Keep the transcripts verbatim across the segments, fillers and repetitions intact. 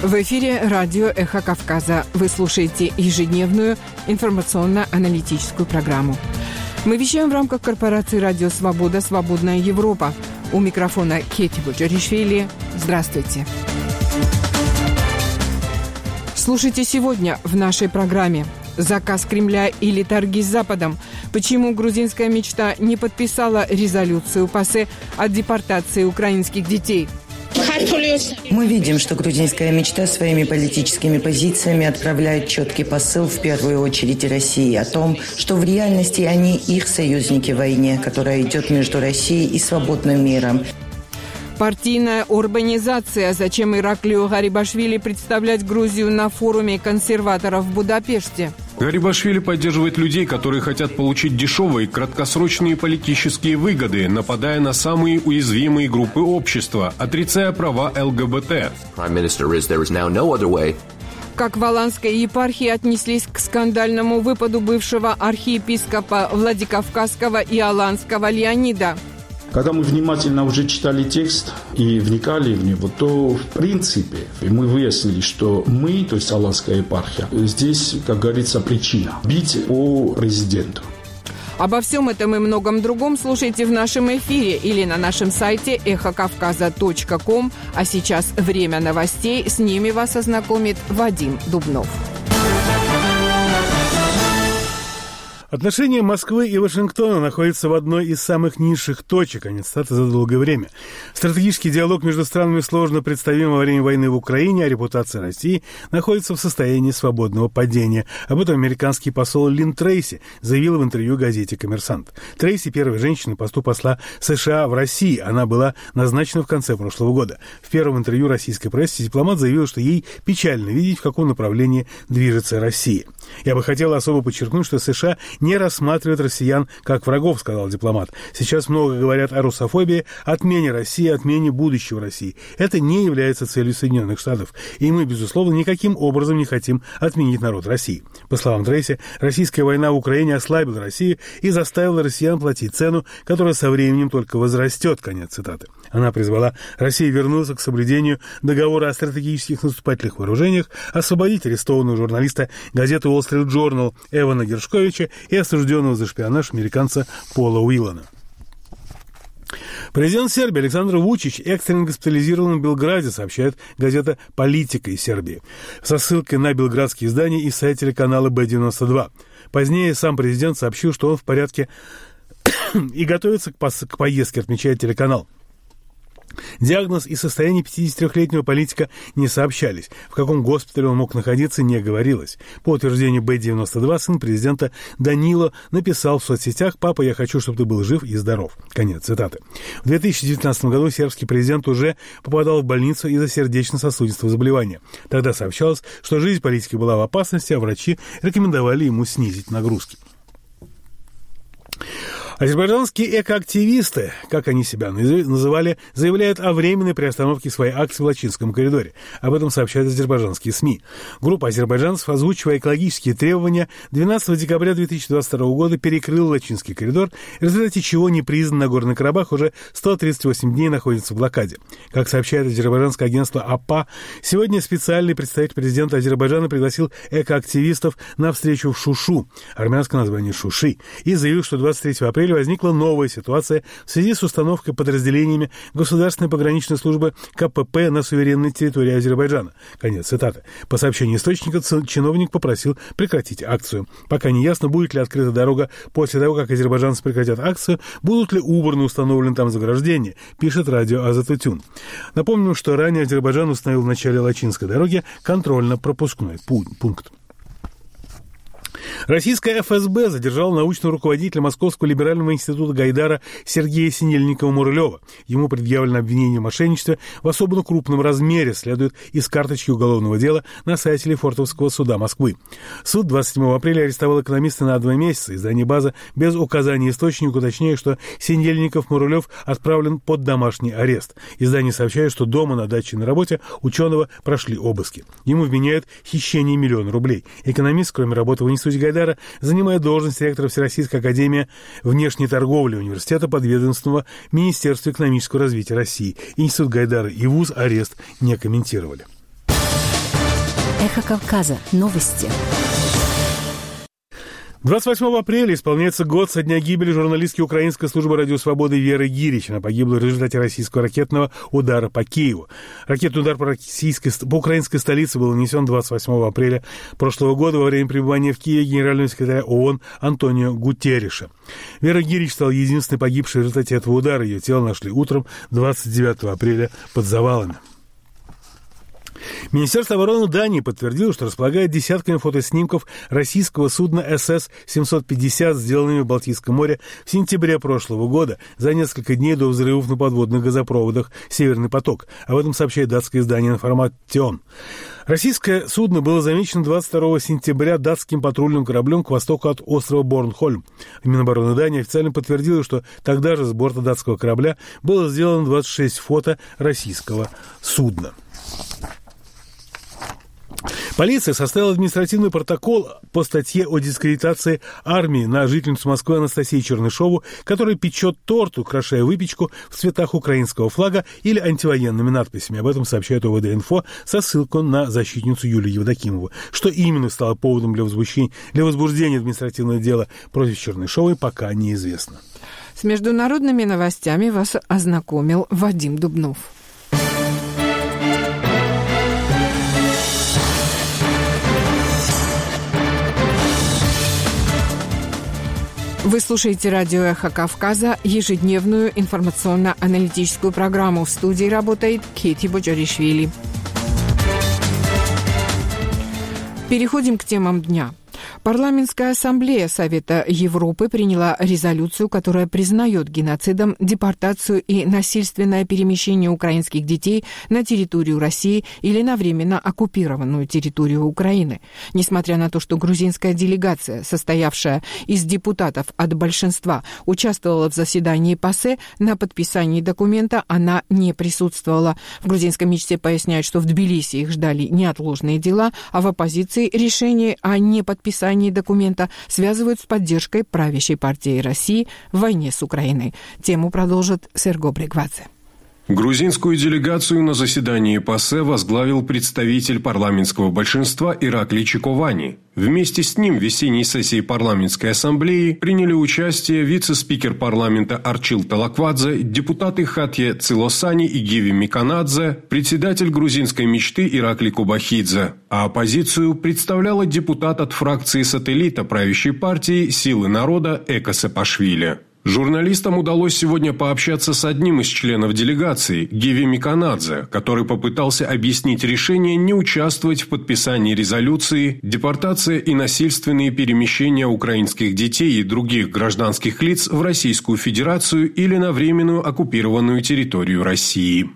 В эфире радио «Эхо Кавказа». Вы слушаете ежедневную информационно-аналитическую программу. Мы вещаем в рамках корпорации «Радио Свобода. Свободная Европа». У микрофона Кети Буджаришвили. Здравствуйте. Слушайте сегодня в нашей программе: заказ Кремля или торги с Западом? Почему грузинская мечта не подписала резолюцию ПАСЕ о депортации украинских детей? Мы видим, что грузинская мечта своими политическими позициями отправляет четкий посыл в первую очередь России о том, что в реальности они их союзники в войне, которая идет между Россией и свободным миром. Партийная урбанизация. Зачем Ираклию Гарибашвили представлять Грузию на форуме консерваторов в Будапеште? Гарибашвили поддерживает людей, которые хотят получить дешевые краткосрочные политические выгоды, нападая на самые уязвимые группы общества, отрицая права ЛГБТ. Как в Аланской епархии отнеслись к скандальному выпаду бывшего архиепископа Владикавказского и Аланского Леонида? Когда мы внимательно уже читали текст и вникали в него, то в принципе мы выяснили, что мы, то есть Аланская епархия, здесь, как говорится, причина бить по президенту. Обо всем этом и многом другом слушайте в нашем эфире или на нашем сайте эхо кавказа точка ком. А сейчас время новостей. С ними вас ознакомит Вадим Дубнов. Отношения Москвы и Вашингтона находятся в одной из самых низших точек, а не цитаты за долгое время. Стратегический диалог между странами сложно представим во время войны в Украине, а репутация России находится в состоянии свободного падения. Об этом американский посол Лин Трейси заявил в интервью газете «Коммерсант». Трейси – первая женщина на посту посла США в России. Она была назначена в конце прошлого года. В первом интервью российской прессе дипломат заявил, что ей печально видеть, в каком направлении движется Россия. «Я бы хотела особо подчеркнуть, что США не рассматривают россиян как врагов», — сказал дипломат. «Сейчас много говорят о русофобии, отмене России, отмене будущего России. Это не является целью Соединенных Штатов, и мы, безусловно, никаким образом не хотим отменить народ России». По словам Трейси, российская война в Украине ослабила Россию и заставила россиян платить цену, которая со временем только возрастет. Конец цитаты. Она призвала Россию вернуться к соблюдению договора о стратегических наступательных вооружениях, освободить арестованного журналиста газеты Wall Street Journal Эвана Гершковича и осужденного за шпионаж американца Пола Уиллана. Президент Сербии Александр Вучич экстренно госпитализирован в Белграде, сообщает газета «Политика» из Сербии, со ссылкой на белградские издания и сайт телеканала Бэ девяносто два. Позднее сам президент сообщил, что он в порядке и готовится к, пос- к поездке, отмечает телеканал. Диагноз и состояние пятидесятитрёхлетнего политика не сообщались. В каком госпитале он мог находиться, не говорилось. По утверждению Бэ девяносто два, сын президента Данило написал в соцсетях: «Папа, я хочу, чтобы ты был жив и здоров». Конец цитаты. В две тысячи девятнадцатом году сербский президент уже попадал в больницу из-за сердечно-сосудистого заболевания. Тогда сообщалось, что жизнь политика была в опасности, а врачи рекомендовали ему снизить нагрузки. Азербайджанские экоактивисты, как они себя называли, заявляют о временной приостановке своей акции в Лачинском коридоре. Об этом сообщают азербайджанские СМИ. Группа азербайджанцев, озвучивая экологические требования, двенадцатого декабря две тысячи двадцать второго года перекрыла Лачинский коридор, в результате чего непризнанный Нагорный Карабах уже сто тридцать восемь дней находится в блокаде. Как сообщает азербайджанское агентство АПА, сегодня специальный представитель президента Азербайджана пригласил экоактивистов на встречу в Шушу, армянское название Шуши, и заявил, что двадцать третьего апреля возникла новая ситуация в связи с установкой подразделениями Государственной пограничной службы Ка Пэ Пэ на суверенной территории Азербайджана. Конец цитаты. По сообщению источника, чиновник попросил прекратить акцию. Пока не ясно, будет ли открыта дорога после того, как азербайджанцы прекратят акцию, будут ли убраны установлены там заграждения, пишет радио Азатутюн. Напомним, что ранее Азербайджан установил в начале Лачинской дороги контрольно-пропускной пункт. Российская эф эс бэ задержала научного руководителя Московского либерального института Гайдара Сергея Синельникова-Мурылева. Ему предъявлено обвинение в мошенничестве в особенно крупном размере, следует из карточки уголовного дела на сайте Лефортовского суда Москвы. Суд двадцать седьмого апреля арестовал экономиста на два месяца. Издание «База» без указания источника уточняет, что Синельников-Мурылев отправлен под домашний арест. Издание сообщает, что дома, на даче и на работе ученого прошли обыски. Ему вменяют хищение миллиона рублей. Экономист, кроме работы в институте Гайдара, занимает должность ректора Всероссийской академии внешней торговли университета подведомственного Министерству экономического развития России. Институт Гайдара и вуз арест не комментировали. Эхо Кавказа. Новости. двадцать восьмого апреля исполняется год со дня гибели журналистки Украинской службы радио Свободы Веры Гирич. Она погибла в результате российского ракетного удара по Киеву. Ракетный удар по, российской, по украинской столице был нанесен двадцать восьмого апреля прошлого года во время пребывания в Киеве генерального секретаря ООН Антонио Гутерриша. Вера Гирич стала единственной погибшей в результате этого удара. Ее тело нашли утром двадцать девятого апреля под завалами. Министерство обороны Дании подтвердило, что располагает десятками фотоснимков российского судна эс эс семьсот пятьдесят, сделанными в Балтийском море в сентябре прошлого года, за несколько дней до взрывов на подводных газопроводах «Северный поток». Об этом сообщает датское издание «Информатион». Российское судно было замечено двадцать второго сентября датским патрульным кораблем к востоку от острова Борнхольм. Минобороны Дании официально подтвердило, что тогда же с борта датского корабля было сделано двадцать шесть фото российского судна. Полиция составила административный протокол по статье о дискредитации армии на жительницу Москвы Анастасию Чернышову, которая печет торт, украшая выпечку в цветах украинского флага или антивоенными надписями. Об этом сообщает ОВД-инфо со ссылкой на защитницу Юлию Евдокимову. Что именно стало поводом для возбуждения, для возбуждения административного дела против Чернышовой, пока неизвестно. С международными новостями вас ознакомил Вадим Дубнов. Вы слушаете радио «Эхо Кавказа», ежедневную информационно-аналитическую программу. В студии работает Кити Боджаришвили. Переходим к темам дня. Парламентская ассамблея Совета Европы приняла резолюцию, которая признает геноцидом депортацию и насильственное перемещение украинских детей на территорию России или на временно оккупированную территорию Украины. Несмотря на то, что грузинская делегация, состоявшая из депутатов от большинства, участвовала в заседании ПАСЕ, на подписании документа она не присутствовала. В грузинском МИЧСе поясняют, что в Тбилиси их ждали неотложные дела, а в оппозиции решение о неподписании документа связывают с поддержкой правящей партии России в войне с Украиной. Тему продолжит Серго Брегвадзе. Грузинскую делегацию на заседании ПАСЕ возглавил представитель парламентского большинства Ираклий Чиковани. Вместе с ним в весенней сессии парламентской ассамблеи приняли участие вице-спикер парламента Арчил Талаквадзе, депутаты Хатье Цилосани и Гиви Миканадзе, председатель грузинской мечты Ираклий Кубахидзе. А оппозицию представляла депутат от фракции сателлита правящей партии «Силы народа» Эко Саакашвили. Журналистам удалось сегодня пообщаться с одним из членов делегации, Гиви Миканадзе, который попытался объяснить решение не участвовать в подписании резолюции «Депортация и насильственные перемещения украинских детей и других гражданских лиц в Российскую Федерацию или на временную оккупированную территорию России».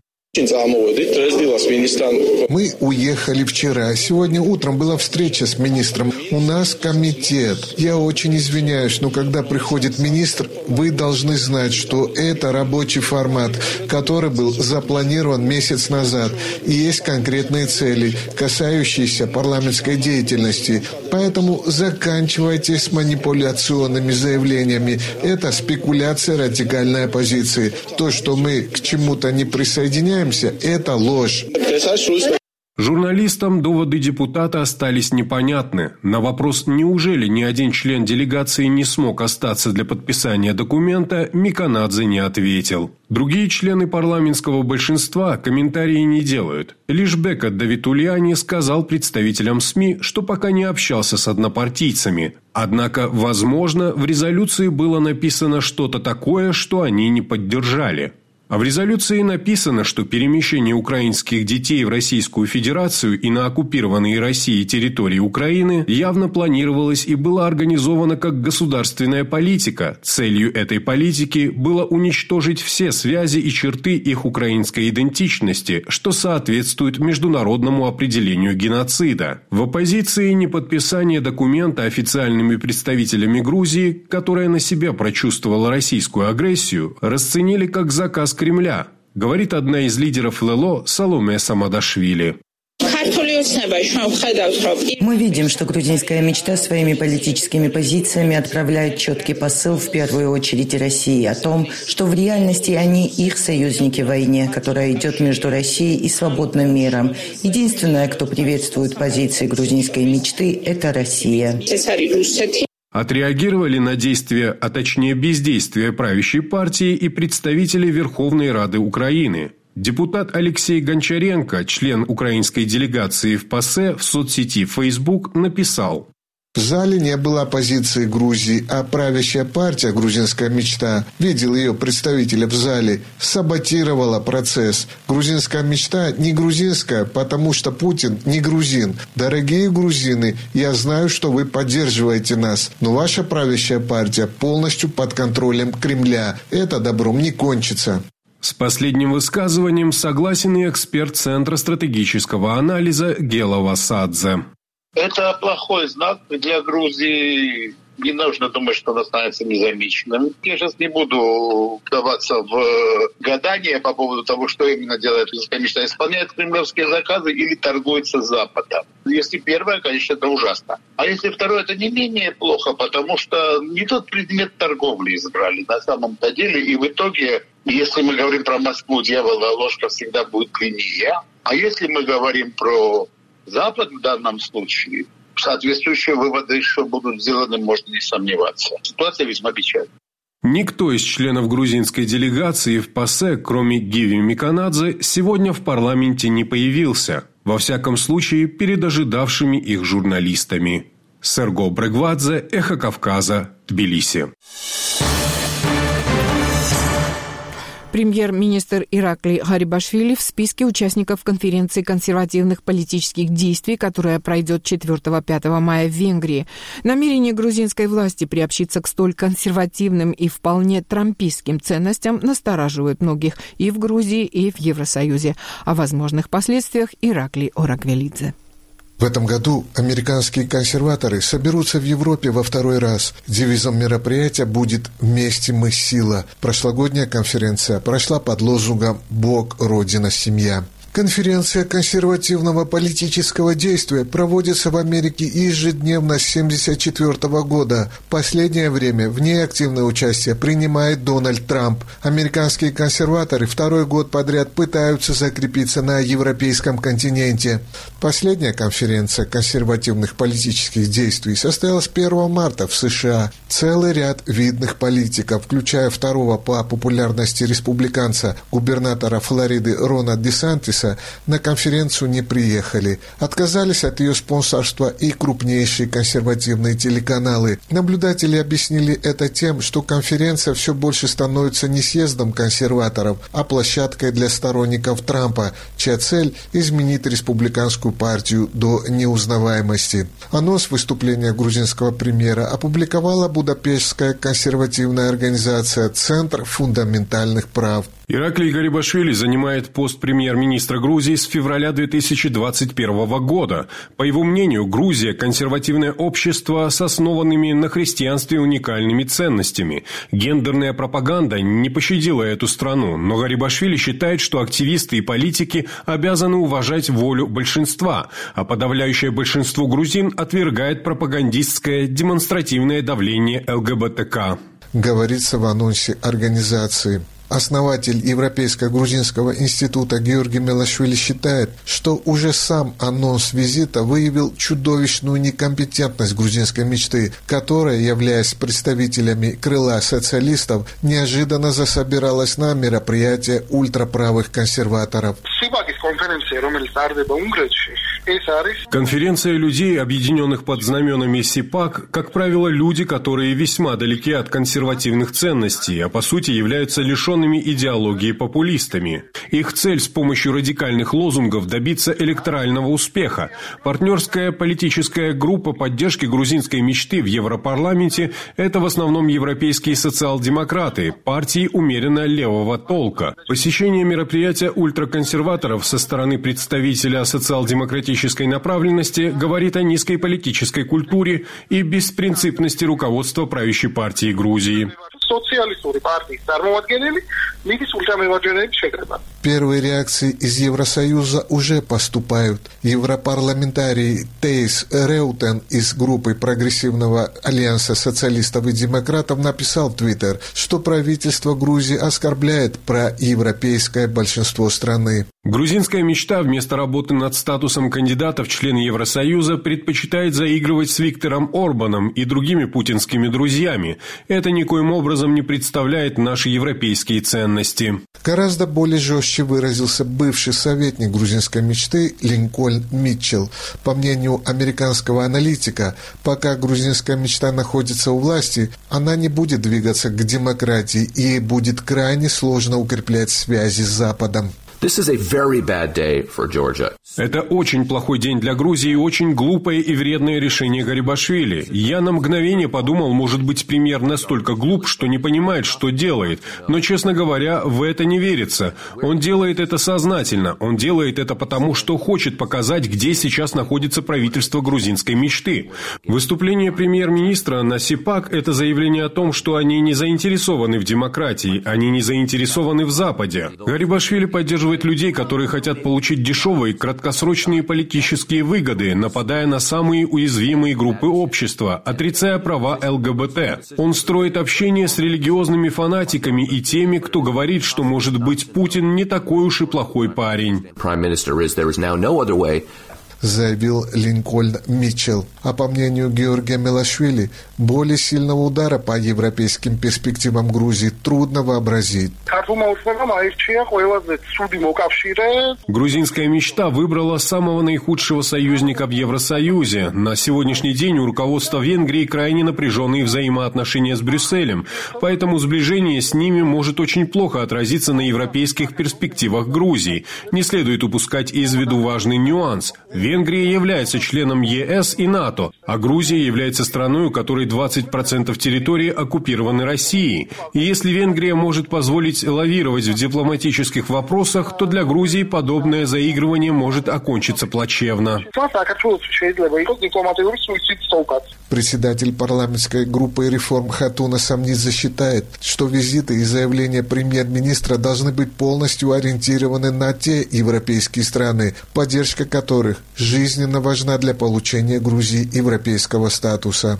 Мы уехали вчера. Сегодня утром была встреча с министром. У нас комитет. Я очень извиняюсь, но когда приходит министр, вы должны знать, что это рабочий формат, который был запланирован месяц назад. И есть конкретные цели, касающиеся парламентской деятельности. Поэтому заканчивайте с манипуляционными заявлениями. Это спекуляция радикальной оппозиции. То, что мы к чему-то не присоединяемся, это ложь. Журналистам доводы депутата остались непонятны. На вопрос, неужели ни один член делегации не смог остаться для подписания документа, Миканадзе не ответил. Другие члены парламентского большинства комментарии не делают. Лишь Бекат Давитульяни сказал представителям СМИ, что пока не общался с однопартийцами. Однако, возможно, в резолюции было написано что-то такое, что они не поддержали. А в резолюции написано, что перемещение украинских детей в Российскую Федерацию и на оккупированные Россией территории Украины явно планировалось и было организовано как государственная политика. Целью этой политики было уничтожить все связи и черты их украинской идентичности, что соответствует международному определению геноцида. В оппозиции неподписание документа официальными представителями Грузии, которая на себя прочувствовала российскую агрессию, расценили как заказ Кремля, говорит одна из лидеров ЛЛО Саломе Самадашвили. Мы видим, что грузинская мечта своими политическими позициями отправляет четкий посыл в первую очередь России о том, что в реальности они их союзники в войне, которая идет между Россией и свободным миром. Единственное, кто приветствует позиции грузинской мечты, это Россия. Отреагировали на действия, а точнее бездействие правящей партии и представители Верховной Рады Украины. Депутат Алексей Гончаренко, член украинской делегации в ПАСЕ, в соцсети Facebook написал: В зале не было оппозиции Грузии, а правящая партия «Грузинская мечта», видел ее представителя в зале, саботировала процесс. Грузинская мечта не грузинская, потому что Путин не грузин. Дорогие грузины, я знаю, что вы поддерживаете нас, но ваша правящая партия полностью под контролем Кремля. Это добром не кончится. С последним высказыванием согласен и эксперт Центра стратегического анализа Гела Васадзе. Это плохой знак для Грузии. Не нужно думать, что он останется незамеченным. Я сейчас не буду вдаваться в гадания по поводу того, что именно делает грузинская мечта. Исполняет кремлевские заказы или торгуется с Западом. Если первое, конечно, это ужасно. А если второе, это не менее плохо, потому что не тот предмет торговли избрали на самом-то деле. И в итоге, если мы говорим про Москву, дьявола ложка всегда будет длиннее. А если мы говорим про Запад в данном случае, соответствующие выводы еще будут сделаны, можно не сомневаться. Ситуация весьма печальна. Никто из членов грузинской делегации в ПАСЕ, кроме Гиви Миконадзе, сегодня в парламенте не появился. Во всяком случае, перед ожидавшими их журналистами. Серго Брегвадзе, Эхо Кавказа, Тбилиси. Премьер-министр Ираклий Гарибашвили в списке участников конференции консервативных политических действий, которая пройдет четвёртого-пятого мая в Венгрии. Намерение грузинской власти приобщиться к столь консервативным и вполне трампистским ценностям настораживает многих и в Грузии, и в Евросоюзе. О возможных последствиях Ираклий Ораквелидзе. В этом году американские консерваторы соберутся в Европе во второй раз. Девизом мероприятия будет «Вместе мы сила». Прошлогодняя конференция прошла под лозунгом «Бог, Родина, семья». Конференция консервативного политического действия проводится в Америке ежедневно с семьдесят четвёртого года. В последнее время в ней активное участие принимает Дональд Трамп. Американские консерваторы второй год подряд пытаются закрепиться на европейском континенте. Последняя конференция консервативных политических действий состоялась первого марта в США. Целый ряд видных политиков, включая второго по популярности республиканца, губернатора Флориды Рона Десантиса, на конференцию не приехали. Отказались от ее спонсорства и крупнейшие консервативные телеканалы. Наблюдатели объяснили это тем, что конференция все больше становится не съездом консерваторов, а площадкой для сторонников Трампа, чья цель – изменить республиканскую партию до неузнаваемости. Анонс выступления грузинского премьера опубликовала Будапештская консервативная организация «Центр фундаментальных прав». Ираклий Гарибашвили занимает пост премьер-министра Грузии с февраля две тысячи двадцать первого года. По его мнению, Грузия – консервативное общество с основанными на христианстве уникальными ценностями. Гендерная пропаганда не пощадила эту страну, но Гарибашвили считает, что активисты и политики обязаны уважать волю большинства, а подавляющее большинство грузин отвергает пропагандистское демонстративное давление ЛГБТК. Говорится в анонсе организации. Основатель Европейско-грузинского института Георгий Мелашвили считает, что уже сам анонс визита выявил чудовищную некомпетентность грузинской мечты, которая, являясь представителями крыла социалистов, неожиданно засобиралась на мероприятие ультраправых консерваторов. Конференция людей, объединенных под знаменами СИПАК, как правило, люди, которые весьма далеки от консервативных ценностей, а по сути являются лишенными идеологии популистами. Их цель с помощью радикальных лозунгов добиться электорального успеха. Партнерская политическая группа поддержки грузинской мечты в Европарламенте – это в основном европейские социал-демократы, партии умеренно левого толка. Посещение мероприятия ультраконсерваторов со стороны представителя социал-демократической направленности говорит о низкой политической культуре и беспринципности руководства правящей партии Грузии. სოციალისტური პარტიის წარმომადგენელი მითის ულტრამემარჯვენეების შეკრება. Первые реакции из Евросоюза уже поступают. Европарламентарий Тейс Реутен из группы Прогрессивного альянса социалистов и демократов написал в Твиттер, что правительство Грузии оскорбляет проевропейское большинство страны. Грузинская мечта вместо работы над статусом кандидата в члены Евросоюза предпочитает заигрывать с Виктором Орбаном и другими путинскими друзьями. Это никоим образом не представляет наши европейские ценности. Гораздо более жестче выразился бывший советник грузинской мечты Линкольн Митчелл. По мнению американского аналитика, пока грузинская мечта находится у власти, она не будет двигаться к демократии, и ей будет крайне сложно укреплять связи с Западом. This is a very bad day for Georgia. Это очень плохой день для Грузии и очень глупое и вредное решение Гарибашвили. Я на мгновение подумал, может быть, премьер настолько глуп, что не понимает, что делает. Но, честно говоря, в это не верится. Он делает это сознательно. Он делает это потому, что хочет показать, где сейчас находится правительство грузинской мечты. Выступление премьер-министра на СИПАК – это заявление о том, что они не заинтересованы в демократии, они не заинтересованы в Западе. Гарибашвили поддерживает людей, которые хотят получить дешевые, краткосрочные политические выгоды, нападая на самые уязвимые группы общества, отрицая права ЛГБТ. Он строит общение с религиозными фанатиками и теми, кто говорит, что, может быть, Путин не такой уж и плохой парень. Заявил Линкольн Митчелл. А по мнению Георгия Мелашвили, более сильного удара по европейским перспективам Грузии трудно вообразить. Грузинская мечта выбрала самого наихудшего союзника в Евросоюзе. На сегодняшний день у руководства Венгрии крайне напряженные взаимоотношения с Брюсселем, поэтому сближение с ними может очень плохо отразиться на европейских перспективах Грузии. Не следует упускать из виду важный нюанс. Венгрия является членом ЕС и НАТО, а Грузия является страной, у которой двадцать процентов территории оккупированы Россией. И если Венгрия может позволить лавировать в дипломатических вопросах, то для Грузии подобное заигрывание может окончиться плачевно. Председатель парламентской группы реформ Хатуна Самнидзе считает, что визиты и заявления премьер-министра должны быть полностью ориентированы на те европейские страны, поддержка которых жизненно важна для получения Грузии европейского статуса.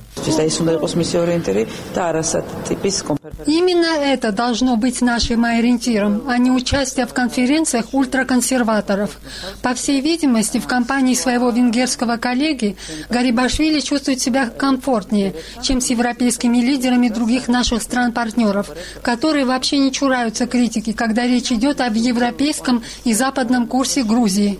Именно это должно быть нашим ориентиром, а не участие в конференциях ультраконсерваторов. По всей видимости, в компании своего венгерского коллеги Гарибашвили чувствует себя комфортнее, чем с европейскими лидерами других наших стран-партнеров, которые вообще не чураются критики, когда речь идет об европейском и западном курсе Грузии.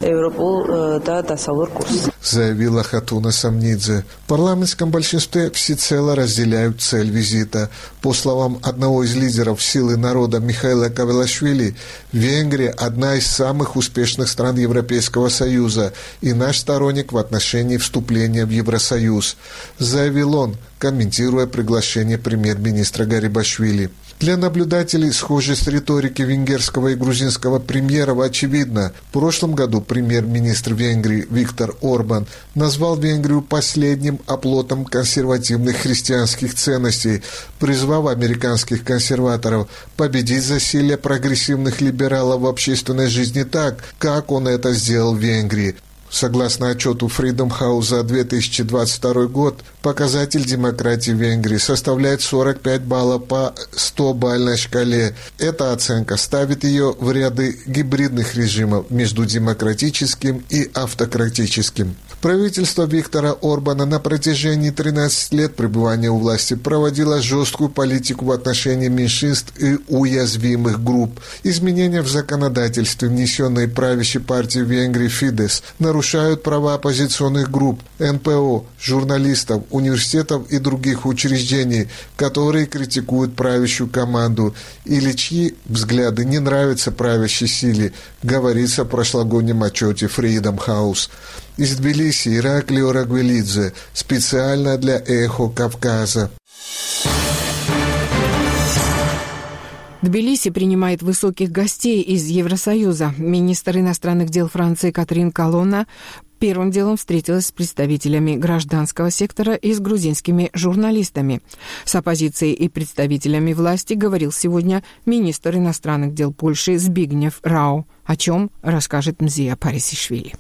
Заявила Хатуна Самнидзе. В парламентском большинстве всецело разделяют цель визита. По словам одного из лидеров «Силы народа» Михаила Кавелашвили, Венгрия – одна из самых успешных стран Европейского Союза и наш сторонник в отношении вступления в Евросоюз, заявил он, комментируя приглашение премьер-министра Гарибашвили. Для наблюдателей схожесть риторики венгерского и грузинского премьеров очевидна. В прошлом году премьер-министр Венгрии Виктор Орбан назвал Венгрию последним оплотом консервативных христианских ценностей, призвав американских консерваторов победить засилие прогрессивных либералов в общественной жизни так, как он это сделал в Венгрии. Согласно отчету Freedom House за две тысячи двадцать второй год, показатель демократии в Венгрии составляет сорок пять баллов по сто-бальной шкале. Эта оценка ставит ее в ряды гибридных режимов между демократическим и автократическим. Правительство Виктора Орбана на протяжении тринадцати лет пребывания у власти проводило жесткую политику в отношении меньшинств и уязвимых групп. Изменения в законодательстве, внесенные правящей партией Венгрии Фидес, нарушают права оппозиционных групп, эн пэ о, журналистов, университетов и других учреждений, которые критикуют правящую команду или чьи взгляды не нравятся правящей силе, говорится в прошлогоднем отчете Freedom House. Из Тбилиси Ираклио Рагвелидзе, специально для «Эхо Кавказа». Тбилиси принимает высоких гостей из Евросоюза. Министр иностранных дел Франции Катрин Колонна первым делом встретилась с представителями гражданского сектора и с грузинскими журналистами. С оппозицией и представителями власти говорил сегодня министр иностранных дел Польши Збигнев Рау, о чем расскажет Мзия Парисишвили.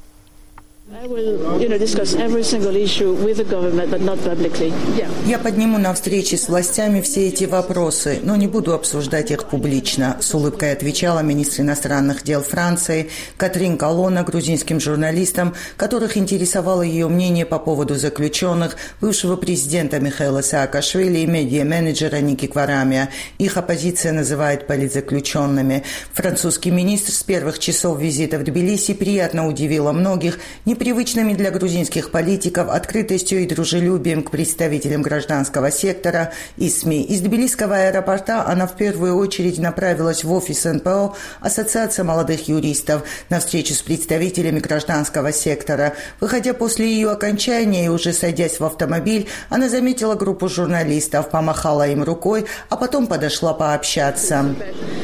Я подниму на встрече с властями все эти вопросы, но не буду обсуждать их публично, с улыбкой отвечала министр иностранных дел Франции Катрин Колонна грузинским журналистам, которых интересовало ее мнение по поводу заключенных, бывшего президента Михаила Саакашвили и медиа-менеджера Ники Кварамия. Их оппозиция называет политзаключенными. Французский министр с первых часов визита в Тбилиси приятно удивила многих непривычными для грузинских политиков открытостью и дружелюбием к представителям гражданского сектора и СМИ. Из Тбилисского аэропорта она в первую очередь направилась в офис эн пэ о Ассоциация молодых юристов на встречу с представителями гражданского сектора. Выходя после ее окончания и уже садясь в автомобиль, она заметила группу журналистов, помахала им рукой, а потом подошла пообщаться.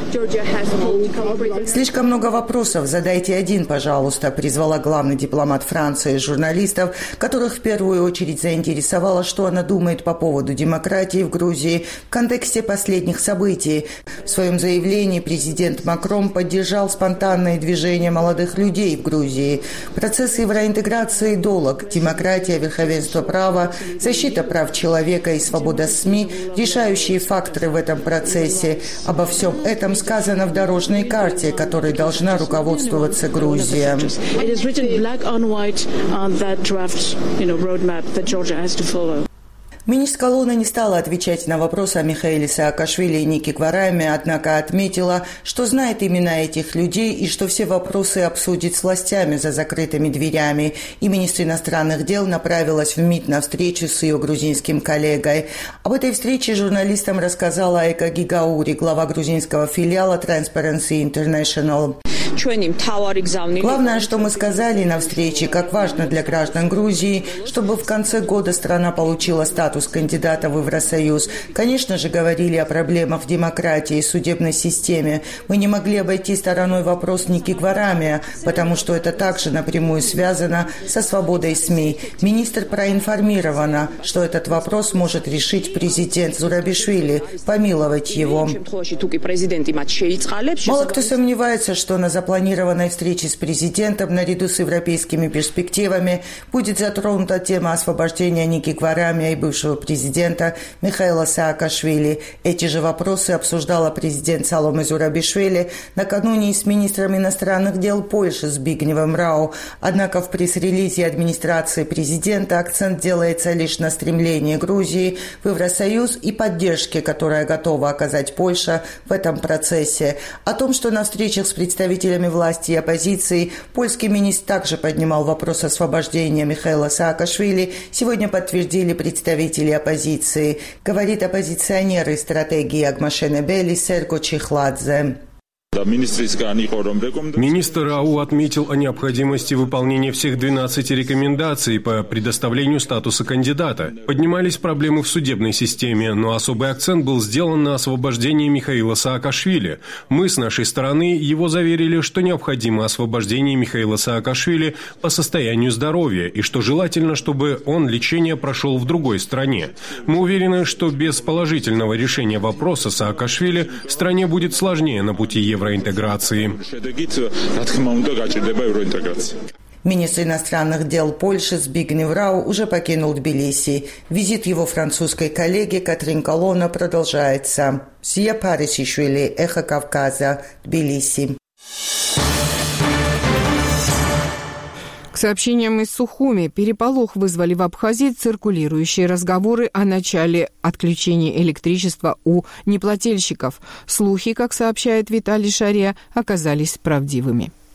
«Слишком много вопросов, задайте один, пожалуйста», призвала главный дипломат Франции журналистов, которых в первую очередь заинтересовало, что она думает по поводу демократии в Грузии в контексте последних событий. В своем заявлении президент Макрон поддержал спонтанные движения молодых людей в Грузии. Процесс евроинтеграции долг, демократия, верховенство права, защита прав человека и свобода СМИ – решающие факторы в этом процессе. Обо всем этом сказано в дорожной карте, которой должна руководствоваться Грузия. Министр Колонна не стала отвечать на вопросы о Михаиле Саакашвили и Нике Квараме, однако отметила, что знает имена этих людей и что все вопросы обсудит с властями за закрытыми дверями. И министр иностранных дел направилась в МИД на встречу с ее грузинским коллегой. Об этой встрече журналистам рассказала Айка Гигаури, глава грузинского филиала Transparency International. Главное, что мы сказали на встрече, как важно для граждан Грузии, чтобы в конце года страна получила статус кандидата в Евросоюз. Конечно же, говорили о проблемах в демократии и судебной системе. Мы не могли обойти стороной вопрос Ники Кварамия, потому что это также напрямую связано со свободой СМИ. Министр проинформирована, что этот вопрос может решить президент Зурабишвили, помиловать его. Мало кто сомневается, что на запланированной встрече с президентом наряду с европейскими перспективами будет затронута тема освобождения Ники Кварамия и бывшего президента Михаила Саакашвили. Эти же вопросы обсуждала президент Саломе Зурабишвили накануне с министром иностранных дел Польши Збигневым Рау. Однако в пресс-релизе администрации президента акцент делается лишь на стремлении Грузии в Евросоюз и поддержке, которая готова оказать Польша в этом процессе. О том, что на встречах с представителями власти и оппозиции польский министр также поднимал вопрос освобождения Михаила Саакашвили, сегодня подтвердили представители оппозиции, говорит оппозиционер из стратегии Агмашене Бели Серго Чихладзе. Министр Рау отметил о необходимости выполнения всех двенадцати рекомендаций по предоставлению статуса кандидата. Поднимались проблемы в судебной системе, но особый акцент был сделан на освобождении Михаила Саакашвили. Мы с нашей стороны его заверили, что необходимо освобождение Михаила Саакашвили по состоянию здоровья и что желательно, чтобы он лечение прошел в другой стране. Мы уверены, что без положительного решения вопроса Саакашвили в стране будет сложнее на пути евроинтеграции. Министр иностранных дел Польши Збигнев Рау уже покинул Тбилиси. Визит его французской коллеги Катрин Колонна продолжается. Мзия Парисишвили, Эхо Кавказа, Тбилиси. К сообщениям из Сухуми, переполох вызвали в Абхазии циркулирующие разговоры о начале отключения электричества у неплательщиков. Слухи, как сообщает Виталий Шария, оказались правдивыми.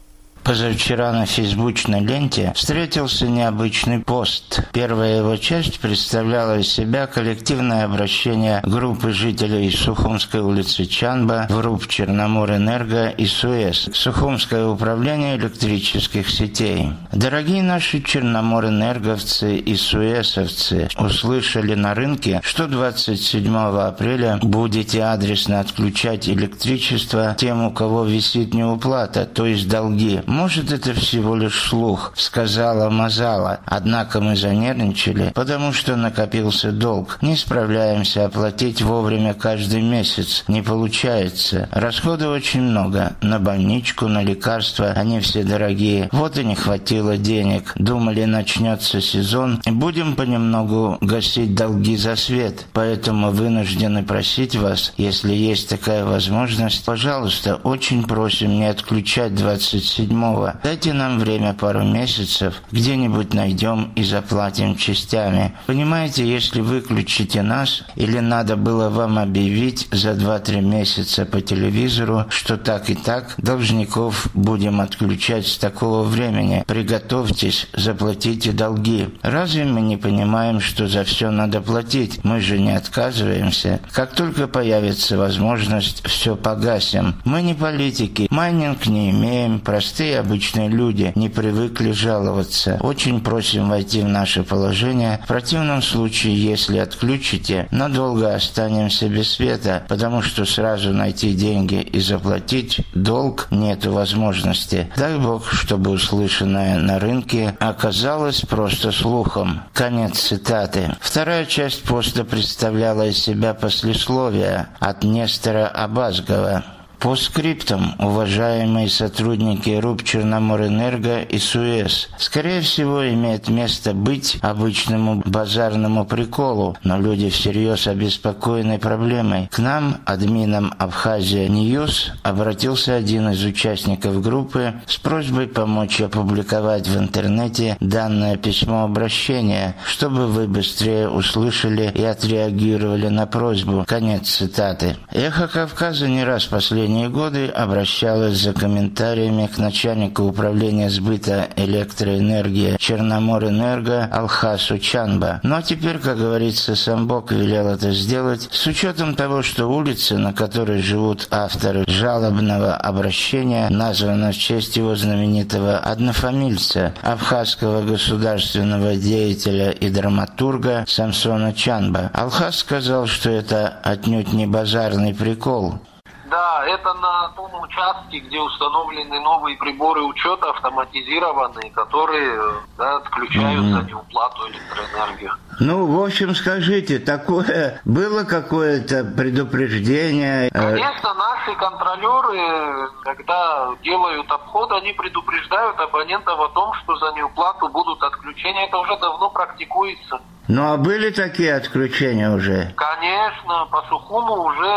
Позавчера на фейсбучной ленте встретился необычный пост. Первая его часть представляла из себя коллективное обращение группы жителей Сухумской улицы Чанба в РУП Черноморэнерго и СУЭС, Сухумское управление электрических сетей. Дорогие наши черноморэнерговцы и суэсовцы, услышали на рынке, что двадцать седьмого апреля будете адресно отключать электричество тем, у кого висит неуплата, то есть долги. Может, это всего лишь слух, сказала Мазала. Однако мы занервничали, потому что накопился долг. Не справляемся оплатить вовремя каждый месяц. Не получается. Расходы очень много. На больничку, на лекарства. Они все дорогие. Вот и не хватило денег. Думали, начнется сезон, и будем понемногу гасить долги за свет. Поэтому вынуждены просить вас, если есть такая возможность, пожалуйста, очень просим не отключать двадцать седьмого. Дайте нам время пару месяцев, где-нибудь найдем и заплатим частями. Понимаете, если выключите нас, или надо было вам объявить за два-три месяца по телевизору, что так и так должников будем отключать с такого времени. Приготовьтесь, заплатите долги. Разве мы не понимаем, что за все надо платить? Мы же не отказываемся. Как только появится возможность, все погасим. Мы не политики, майнинг не имеем, простые обычные люди не привыкли жаловаться. Очень просим войти в наше положение. В противном случае, если отключите, надолго останемся без света, потому что сразу найти деньги и заплатить долг нету возможности. Дай Бог, чтобы услышанное на рынке оказалось просто слухом. Конец цитаты. Вторая часть поста представляла из себя послесловие от Нестора Абазгова. По скриптам, уважаемые сотрудники РУП Черноморэнерго и СУЭС, скорее всего, имеет место быть обычному базарному приколу, но люди всерьез обеспокоены проблемой. К нам, админам Абхазия Ньюс, обратился один из участников группы с просьбой помочь опубликовать в интернете данное письмо обращения, чтобы вы быстрее услышали и отреагировали на просьбу. Конец цитаты. Эхо Кавказа не раз последний годы обращалась за комментариями к начальнику управления сбыта электроэнергии Черноморэнерго Алхасу Чанба. Но теперь, как говорится, сам Бог велел это сделать, с учетом того, что улица, на которой живут авторы жалобного обращения, названа в честь его знаменитого однофамильца, абхазского государственного деятеля и драматурга Самсона Чанба. Алхас сказал, что это отнюдь не базарный прикол. Да, это на том участке, где установлены новые приборы учета автоматизированные, которые да, отключают mm-hmm. за неуплату электроэнергии. Ну, в общем, скажите, такое было какое-то предупреждение? Конечно, наши контролеры, когда делают обход, они предупреждают абонентов о том, что за неуплату будут отключения. Это уже давно практикуется. Ну, а были такие отключения уже? Конечно, по Сухуму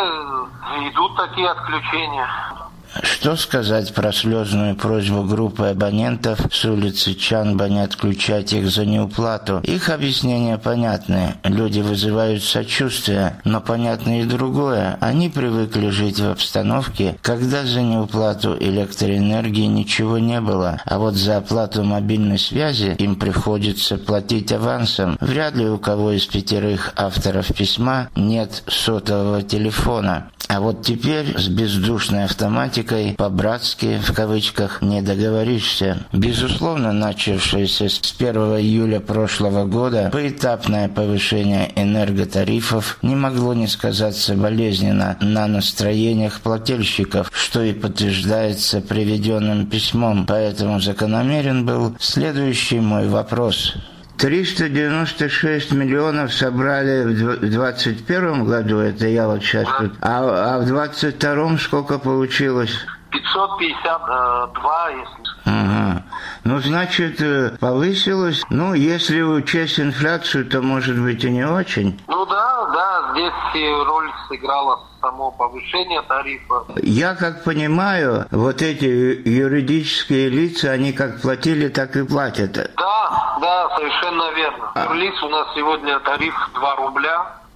уже идут такие отключения. Что сказать про слезную просьбу группы абонентов с улицы Чанба не отключать их за неуплату? Их объяснения понятны. Люди вызывают сочувствие, но понятно и другое. Они привыкли жить в обстановке, когда за неуплату электроэнергии ничего не было, а вот за оплату мобильной связи им приходится платить авансом. Вряд ли у кого из пятерых авторов письма нет сотового телефона. А вот теперь с бездушной автоматикой по-братски, в кавычках, не договоришься. Безусловно, начавшееся с первого июля прошлого года поэтапное повышение энерготарифов не могло не сказаться болезненно на настроениях плательщиков, что и подтверждается приведенным письмом. Поэтому закономерен был следующий мой вопрос. триста девяносто шесть миллионов собрали в двадцать первом году, это я вот сейчас тут, а, а в двадцать втором сколько получилось? пятьсот пятьдесят два, если... Ага. Ну, значит, повысилось. Ну, если учесть инфляцию, то, может быть, и не очень. Ну да, да, здесь роль сыграло само повышение тарифа. Я как понимаю, вот эти юридические лица, они как платили, так и платят. Да, да, совершенно верно. А... Юрлиц у нас сегодня тариф два рубля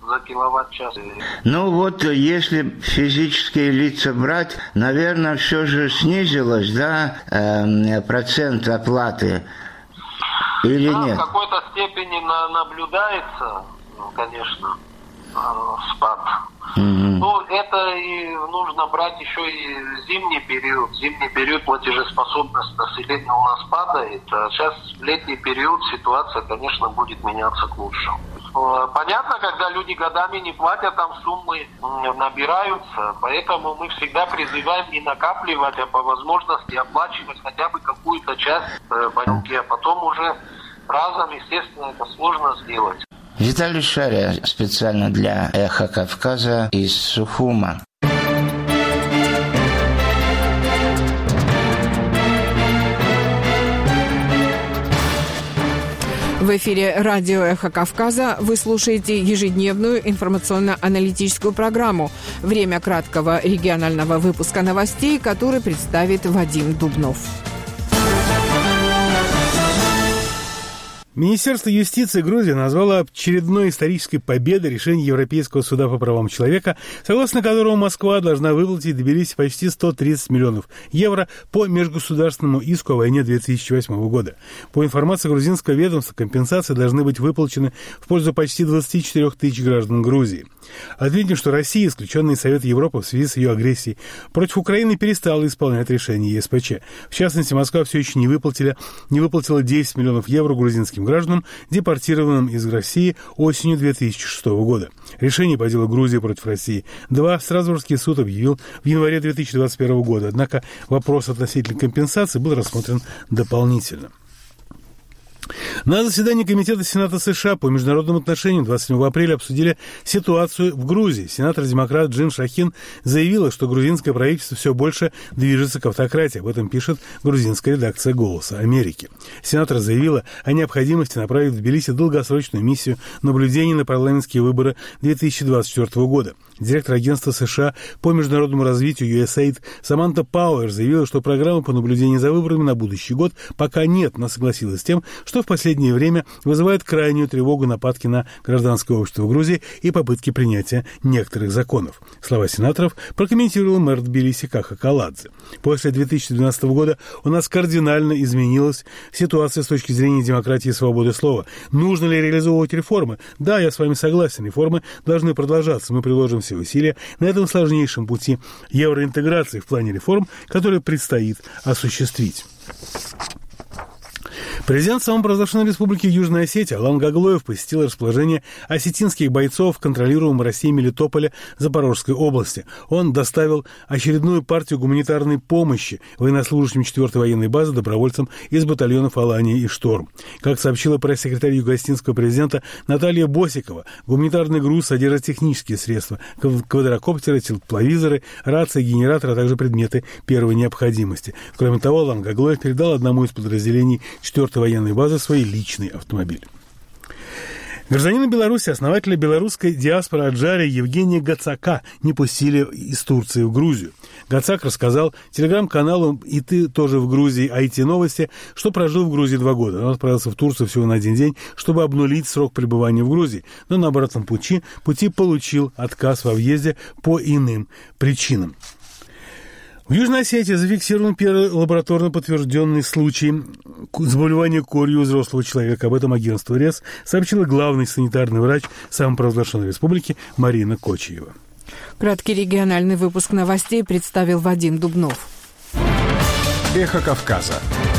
за киловатт-час. Ну вот, если физические лица брать, наверное, все же снизилось, да, э, процент оплаты или да, нет? В какой-то степени на, наблюдается, конечно, спад. Mm-hmm. Ну, это и нужно брать еще и зимний период. Зимний период платежеспособность населения у нас падает. А сейчас в летний период ситуация, конечно, будет меняться к лучшему. Понятно, когда люди годами не платят, там суммы набираются. Поэтому мы всегда призываем не накапливать, а по возможности оплачивать хотя бы какую-то часть банки, а потом уже разом, естественно, это сложно сделать. Виталий Шария специально для «Эхо Кавказа» из Сухума. В эфире радио «Эхо Кавказа» вы слушаете ежедневную информационно-аналитическую программу. Время краткого регионального выпуска новостей, который представит Вадим Дубнов. Министерство юстиции Грузии назвало очередной исторической победой решение Европейского суда по правам человека, согласно которому Москва должна выплатить Тбилиси почти сто тридцать миллионов евро по межгосударственному иску о войне две тысячи восьмого года. По информации грузинского ведомства, компенсации должны быть выплачены в пользу почти двадцати четырёх тысяч граждан Грузии. Отметим, что Россия, исключенная из Совета Европы в связи с ее агрессией против Украины, перестала исполнять решение ЕСПЧ. В частности, Москва все еще не выплатила, не выплатила десять миллионов евро грузинским гражданам, депортированным из России осенью две тысячи шестого года. Решение по делу Грузии против России два Страсбургский суд объявил в январе две тысячи двадцать первого года, однако вопрос относительно компенсации был рассмотрен дополнительно. На заседании Комитета Сената США по международным отношениям двадцать седьмого апреля обсудили ситуацию в Грузии. Сенатор-демократ Джин Шахин заявила, что грузинское правительство все больше движется к автократии. Об этом пишет грузинская редакция «Голоса Америки». Сенатор заявила о необходимости направить в Тбилиси долгосрочную миссию наблюдения на парламентские выборы две тысячи двадцать четвёртого года. Директор агентства США по международному развитию ю эс эй ай ди Саманта Пауэр заявила, что программы по наблюдению за выборами на будущий год пока нет, но согласилась с тем, что в последнее время вызывает крайнюю тревогу нападки на гражданское общество в Грузии и попытки принятия некоторых законов. Слова сенаторов прокомментировал мэр Тбилиси Каха Каладзе. После две тысячи двенадцатого года у нас кардинально изменилась ситуация с точки зрения демократии и свободы слова. Нужно ли реализовывать реформы? Да, я с вами согласен, реформы должны продолжаться. Мы приложим все усилия на этом сложнейшем пути евроинтеграции в плане реформ, которые предстоит осуществить. Президент самопровозглашенной республики Южная Осетия Алан Гаглоев посетил расположение осетинских бойцов в контролируемом Россией Мелитополе Запорожской области. Он доставил очередную партию гуманитарной помощи военнослужащим четвёртой военной базы, добровольцам из батальонов «Алания» и «Шторм». Как сообщила пресс-секретарь юго-осетинского президента Наталья Босикова, гуманитарный груз содержит технические средства, квадрокоптеры, тепловизоры, рации, генераторы, а также предметы первой необходимости. Кроме того, Алан Гаглоев передал одному из подразделений четвёртой военной базы свой личный автомобиль. Гражданина Беларуси, основателя белорусской диаспоры Аджария Евгения Гацака не пустили из Турции в Грузию. Гацак рассказал телеграм-каналу «И ты тоже в Грузии. ай ти-новости», что прожил в Грузии два года. Он отправился в Турцию всего на один день, чтобы обнулить срок пребывания в Грузии, но на обратном пути, пути получил отказ во въезде по иным причинам. В Южной Осетии зафиксирован первый лабораторно подтвержденный случай заболевания корью у взрослого человека. Об этом агентство РЕС сообщила главный санитарный врач самопровозглашенной республики Марина Кочиева. Краткий региональный выпуск новостей представил Вадим Дубнов. Эхо Кавказа.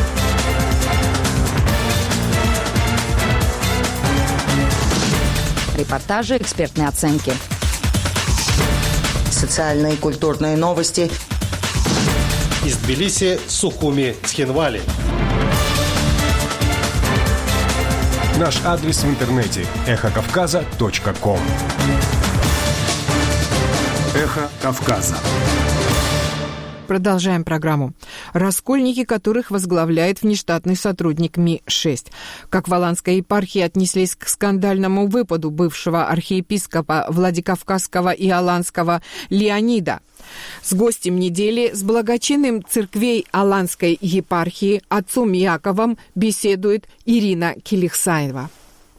Репортажи, экспертные оценки. Социальные и культурные новости. Из Тбилиси, Сухуми, Цхинвали. Наш адрес в интернете эхо кавказа точка ком. Эхо Кавказа. Продолжаем программу. Раскольники, которых возглавляет внештатный сотрудник эм и шесть. Как в Аланской епархии отнеслись к скандальному выпаду бывшего архиепископа Владикавказского и Аланского Леонида. С гостем недели, с благочинным церквей Аланской епархии отцом Яковом беседует Ирина Келихсаева.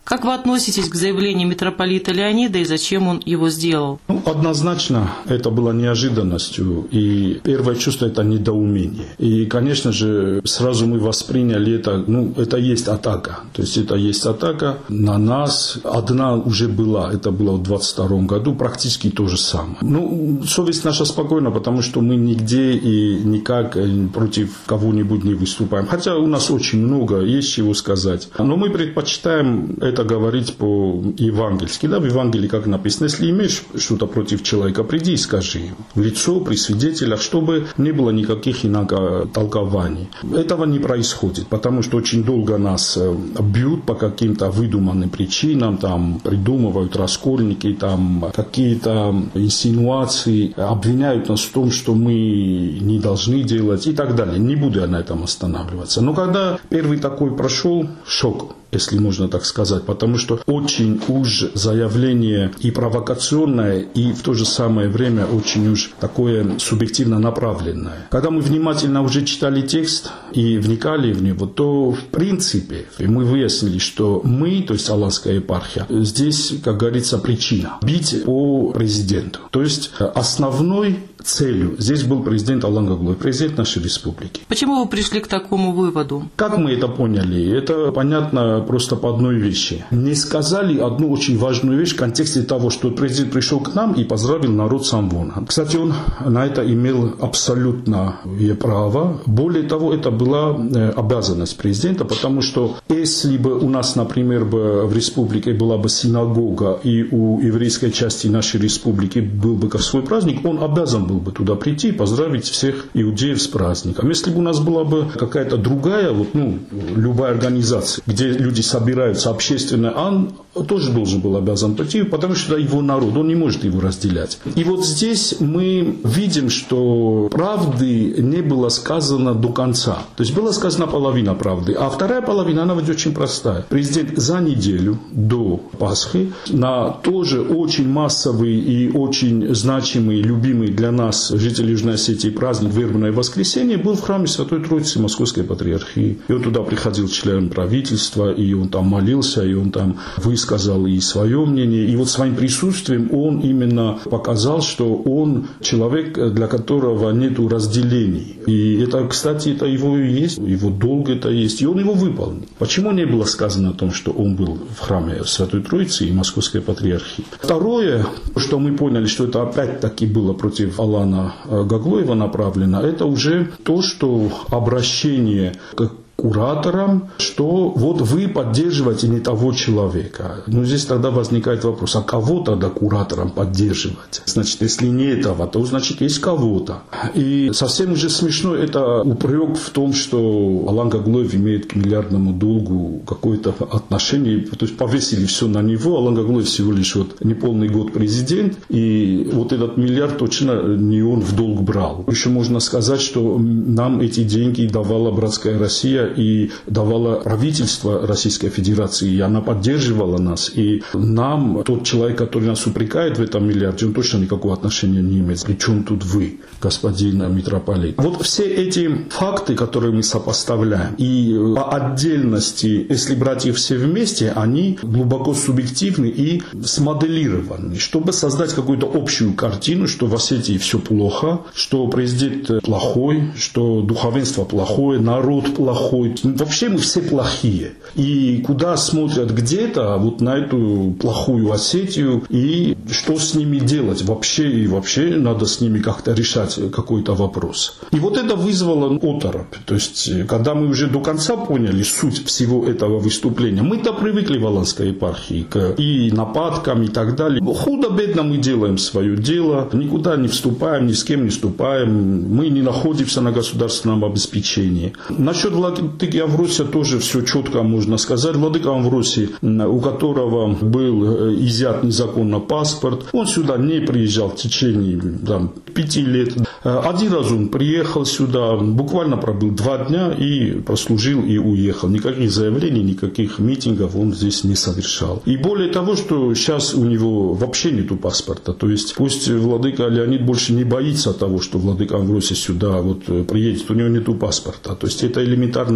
Как вы относитесь к заявлению митрополита Леонида и зачем он его сделал? Ну, однозначно, это было неожиданностью. И первое чувство – это недоумение. И, конечно же, сразу мы восприняли это, ну, это есть атака. То есть, это есть атака на нас. Одна уже была, это было в двадцать втором году, практически то же самое. Ну, совесть наша спокойна, потому что мы нигде и никак против кого-нибудь не выступаем. Хотя у нас очень много, есть чего сказать. Но мы предпочитаем это говорить по-евангельски. Да, в Евангелии как написано: если имеешь что-то против человека, приди и скажи им в лицо, при свидетелях, чтобы не было никаких инакотолкований. Этого не происходит, потому что очень долго нас бьют по каким-то выдуманным причинам, там придумывают раскольники, там какие-то инсинуации, обвиняют нас в том, что мы не должны делать и так далее. Не буду я на этом останавливаться. Но когда первый такой прошел шок, если можно так сказать, потому что очень уж заявление и провокационное, и в то же самое время очень уж такое субъективно направленное. Когда мы внимательно уже читали текст и вникали в него, то в принципе мы выяснили, что мы, то есть Аланская епархия, здесь, как говорится, причина бить по президенту. То есть основной целью здесь был президент Алан Гаглоев, президент нашей республики. Почему вы пришли к такому выводу? Как мы это поняли? Это понятно просто по одной вещи. Не сказали одну очень важную вещь в контексте того, что президент пришел к нам и поздравил народ с Амвона. Кстати, он на это имел абсолютное право. Более того, это была обязанность президента, потому что если бы у нас, например, в республике была бы синагога, и у еврейской части нашей республики был бы свой праздник, он обязан был бы туда прийти и поздравить всех иудеев с праздником. Если бы у нас была бы какая-то другая, вот, ну, любая организация, где люди собираются, общественная, он тоже должен был обязан прийти, потому что его народ, он не может его разделять. И вот здесь мы видим, что правды не было сказано до конца. То есть была сказана половина правды, а вторая половина, она ведь очень простая. Президент за неделю до Пасхи на тоже очень массовый и очень значимый, любимый для нас, жителей Южной Осетии, праздник Вербное воскресенье был в храме Святой Троицы Московской Патриархии. И он туда приходил член правительства, и он там молился, и он там высказал и свое мнение. И вот своим присутствием он именно показал, что он человек, для которого нет разделений. И это, кстати, это его и есть, его долг это есть, и он его выполнил. Почему не было сказано о том, что он был в храме Святой Троицы и Московской Патриархии? Второе, что мы поняли, что это опять-таки было против Алана Гаглоева направлено, это уже то, что обращение к кураторам, что вот вы поддерживаете не того человека. Ну, здесь тогда возникает вопрос, а кого тогда кураторам поддерживать? Значит, если не этого, то значит есть кого-то. И совсем уже смешно это упрек в том, что Алан Гаглоев имеет к миллиардному долгу какое-то отношение. То есть повесили все на него. Алан Гаглоев всего лишь вот неполный год президент. И вот этот миллиард точно не он в долг брал. Еще можно сказать, что нам эти деньги давала братская Россия и давала правительство Российской Федерации, и она поддерживала нас. И нам, тот человек, который нас упрекает в этом миллиарде, он точно никакого отношения не имеет. Причем тут вы, господин митрополит? Вот все эти факты, которые мы сопоставляем, и по отдельности, если брать их все вместе, они глубоко субъективны и смоделированы, чтобы создать какую-то общую картину, что в Осетии все плохо, что президент плохой, что духовенство плохое, народ плохой. Вообще мы все плохие. И куда смотрят где-то вот на эту плохую Осетию, и что с ними делать вообще, и вообще надо с ними как-то решать какой-то вопрос. И вот это вызвало оторопь. То есть, когда мы уже до конца поняли суть всего этого выступления, мы-то привыкли в Аланской епархии к и нападкам, и так далее. Худо-бедно мы делаем свое дело, никуда не вступаем, ни с кем не вступаем, мы не находимся на государственном обеспечении. Насчет владыки Амвросия тоже все четко можно сказать. Владыка Амвросий, у которого был изъят незаконно паспорт, он сюда не приезжал в течение там, пяти лет. Один раз он приехал сюда, буквально пробыл два дня и прослужил и уехал. Никаких заявлений, никаких митингов он здесь не совершал. И более того, что сейчас у него вообще нету паспорта. То есть пусть владыка Леонид больше не боится того, что владыка Амвросий сюда вот приедет, у него нету паспорта. То есть это элементарная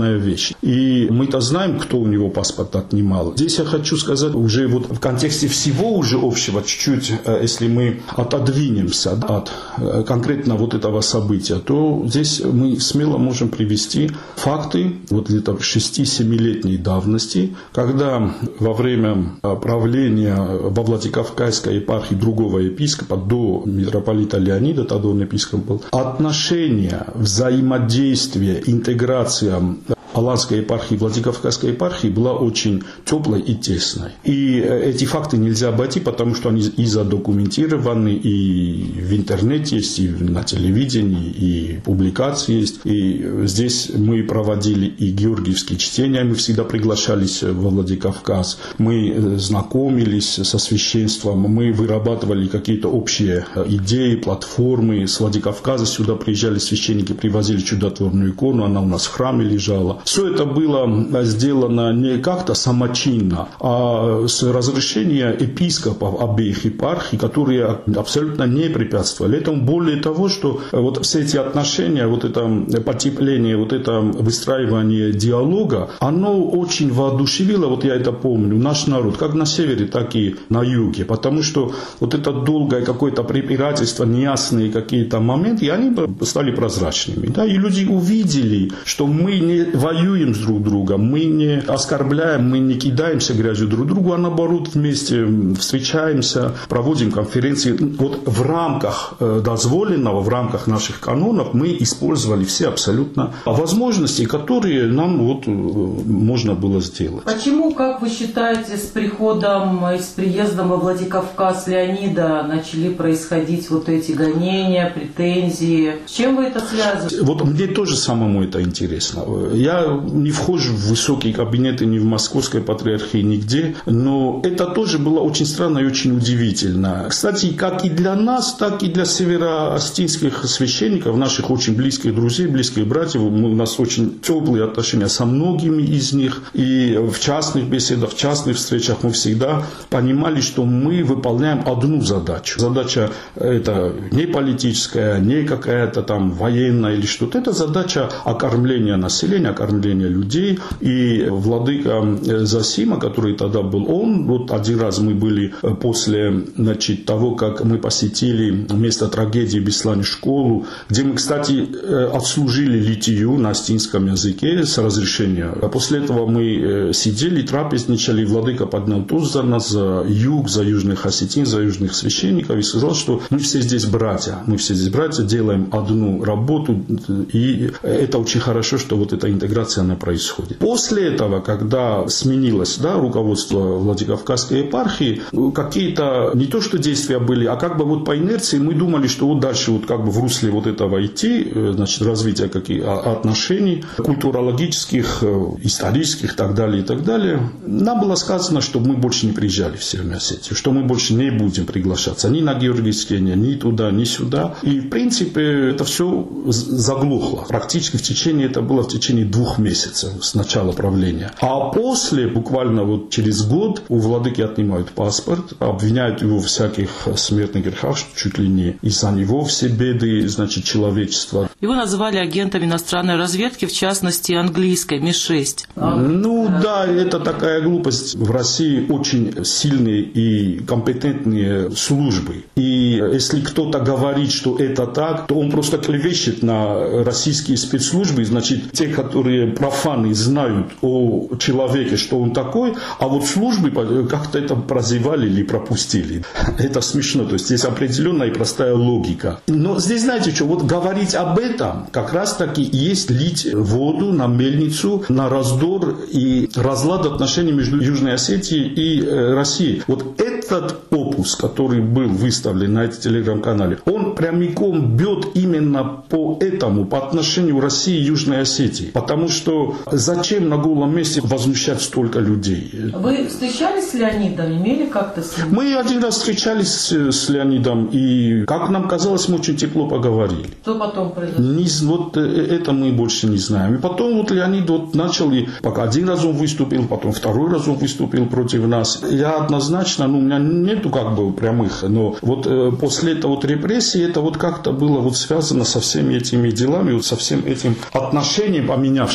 странная вещь. И мы-то знаем, кто у него паспорт отнимал. Здесь я хочу сказать, уже вот в контексте всего уже общего, чуть-чуть, если мы отодвинемся от конкретно вот этого события, то здесь мы смело можем привести факты вот где-то шести-семилетней давности, когда во время правления во Владикавказской епархии другого епископа, до митрополита Леонида, тогда он епископ был, отношения, взаимодействие, интеграция Аланской епархии, Владикавказской епархии была очень теплой и тесной. И эти факты нельзя обойти, потому что они и задокументированы, и в интернете есть, и на телевидении, и публикации есть. И здесь мы проводили и георгиевские чтения, мы всегда приглашались во Владикавказ, мы знакомились со священством, мы вырабатывали какие-то общие идеи, платформы. С Владикавказа сюда приезжали священники, привозили чудотворную икону, она у нас в храме лежала. Все это было сделано не как-то самочинно, а с разрешения епископов обеих епархий, которые абсолютно не препятствовали этому. Более того, что вот все эти отношения, вот это потепление, вот это выстраивание диалога, оно очень воодушевило, вот я это помню, наш народ, как на севере, так и на юге, потому что вот это долгое какое-то препирательство, неясные какие-то моменты, и они стали прозрачными. Да? И люди увидели, что мы не воюем с друг другом, мы не оскорбляем, мы не кидаемся грязью друг другу, а наоборот вместе встречаемся, проводим конференции. Вот в рамках дозволенного, в рамках наших канонов мы использовали все абсолютно возможности, которые нам вот можно было сделать. Почему, как вы считаете, с приходом и с приездом во Владикавказ Леонида начали происходить вот эти гонения, претензии? С чем вы это связываете? Вот мне тоже самому это интересно. Я не вхожу в высокие кабинеты ни в Московской патриархии, нигде, но это тоже было очень странно и очень удивительно. Кстати, как и для нас, так и для североостинских священников, наших очень близких друзей, близких братьев, у нас очень теплые отношения со многими из них, и в частных беседах, в частных встречах мы всегда понимали, что мы выполняем одну задачу. Задача это не политическая, не какая-то там военная или что-то, это задача окормления населения, окормления людей. И владыка Зосима, который тогда был, он, вот один раз мы были после, значит, того, как мы посетили место трагедии Беслане школу, где мы, кстати, отслужили литию на астинском языке с разрешения. А после этого мы сидели, трапезничали, и владыка поднял тост за нас, за юг, за южных осетин, за южных священников и сказал, что мы все здесь братья, мы все здесь братья, делаем одну работу, и это очень хорошо, что вот эта интеграция, она происходит. После этого, когда сменилось, да, руководство Владикавказской епархии, какие-то не то что действия были, а как бы вот по инерции мы думали, что вот дальше вот как бы в русле вот этого идти, значит, развития каких отношений культурологических, исторических и так далее, и так далее. Нам было сказано, что мы больше не приезжали в Северную Осетию, что мы больше не будем приглашаться ни на георгиевские, ни туда, ни сюда. И, в принципе, это все заглохло. Практически в течение, это было в течение двух месяцев с начала правления. А после, буквально вот через год, у владыки отнимают паспорт, обвиняют его в всяких смертных грехах, чуть ли не из-за него все беды, значит, человечества. Его называли агентом иностранной разведки, в частности, английской, Ми шесть. Ну да, это такая глупость. В России очень сильные и компетентные службы. И если кто-то говорит, что это так, то он просто клевещет на российские спецслужбы. Значит, те, которые профаны, знают о человеке, что он такой, а вот службы как-то это прозевали или пропустили. Это смешно. То есть, есть определенная и простая логика. Но здесь, знаете что, вот говорить об этом как раз-таки есть лить воду на мельницу, на раздор и разлад отношений между Южной Осетией и э, Россией. Вот этот опус, который был выставлен на этом телеграм-канале, он прямиком бьет именно по этому, по отношению России и Южной Осетии. Потому что зачем на голом месте возмущать столько людей? Вы встречались с Леонидом? Имели как-то с ним? Мы один раз встречались с, с Леонидом, и, как нам казалось, мы очень тепло поговорили. Что потом произошло? Не, вот это мы больше не знаем. И потом вот Леонид вот начал, и пока один раз он выступил, потом второй раз он выступил против нас. Я однозначно, ну, у меня нету как бы прямых, но вот э, после этого вот репрессий, это вот как-то было вот связано со всеми этими делами, вот со всем этим отношением, поменявшимся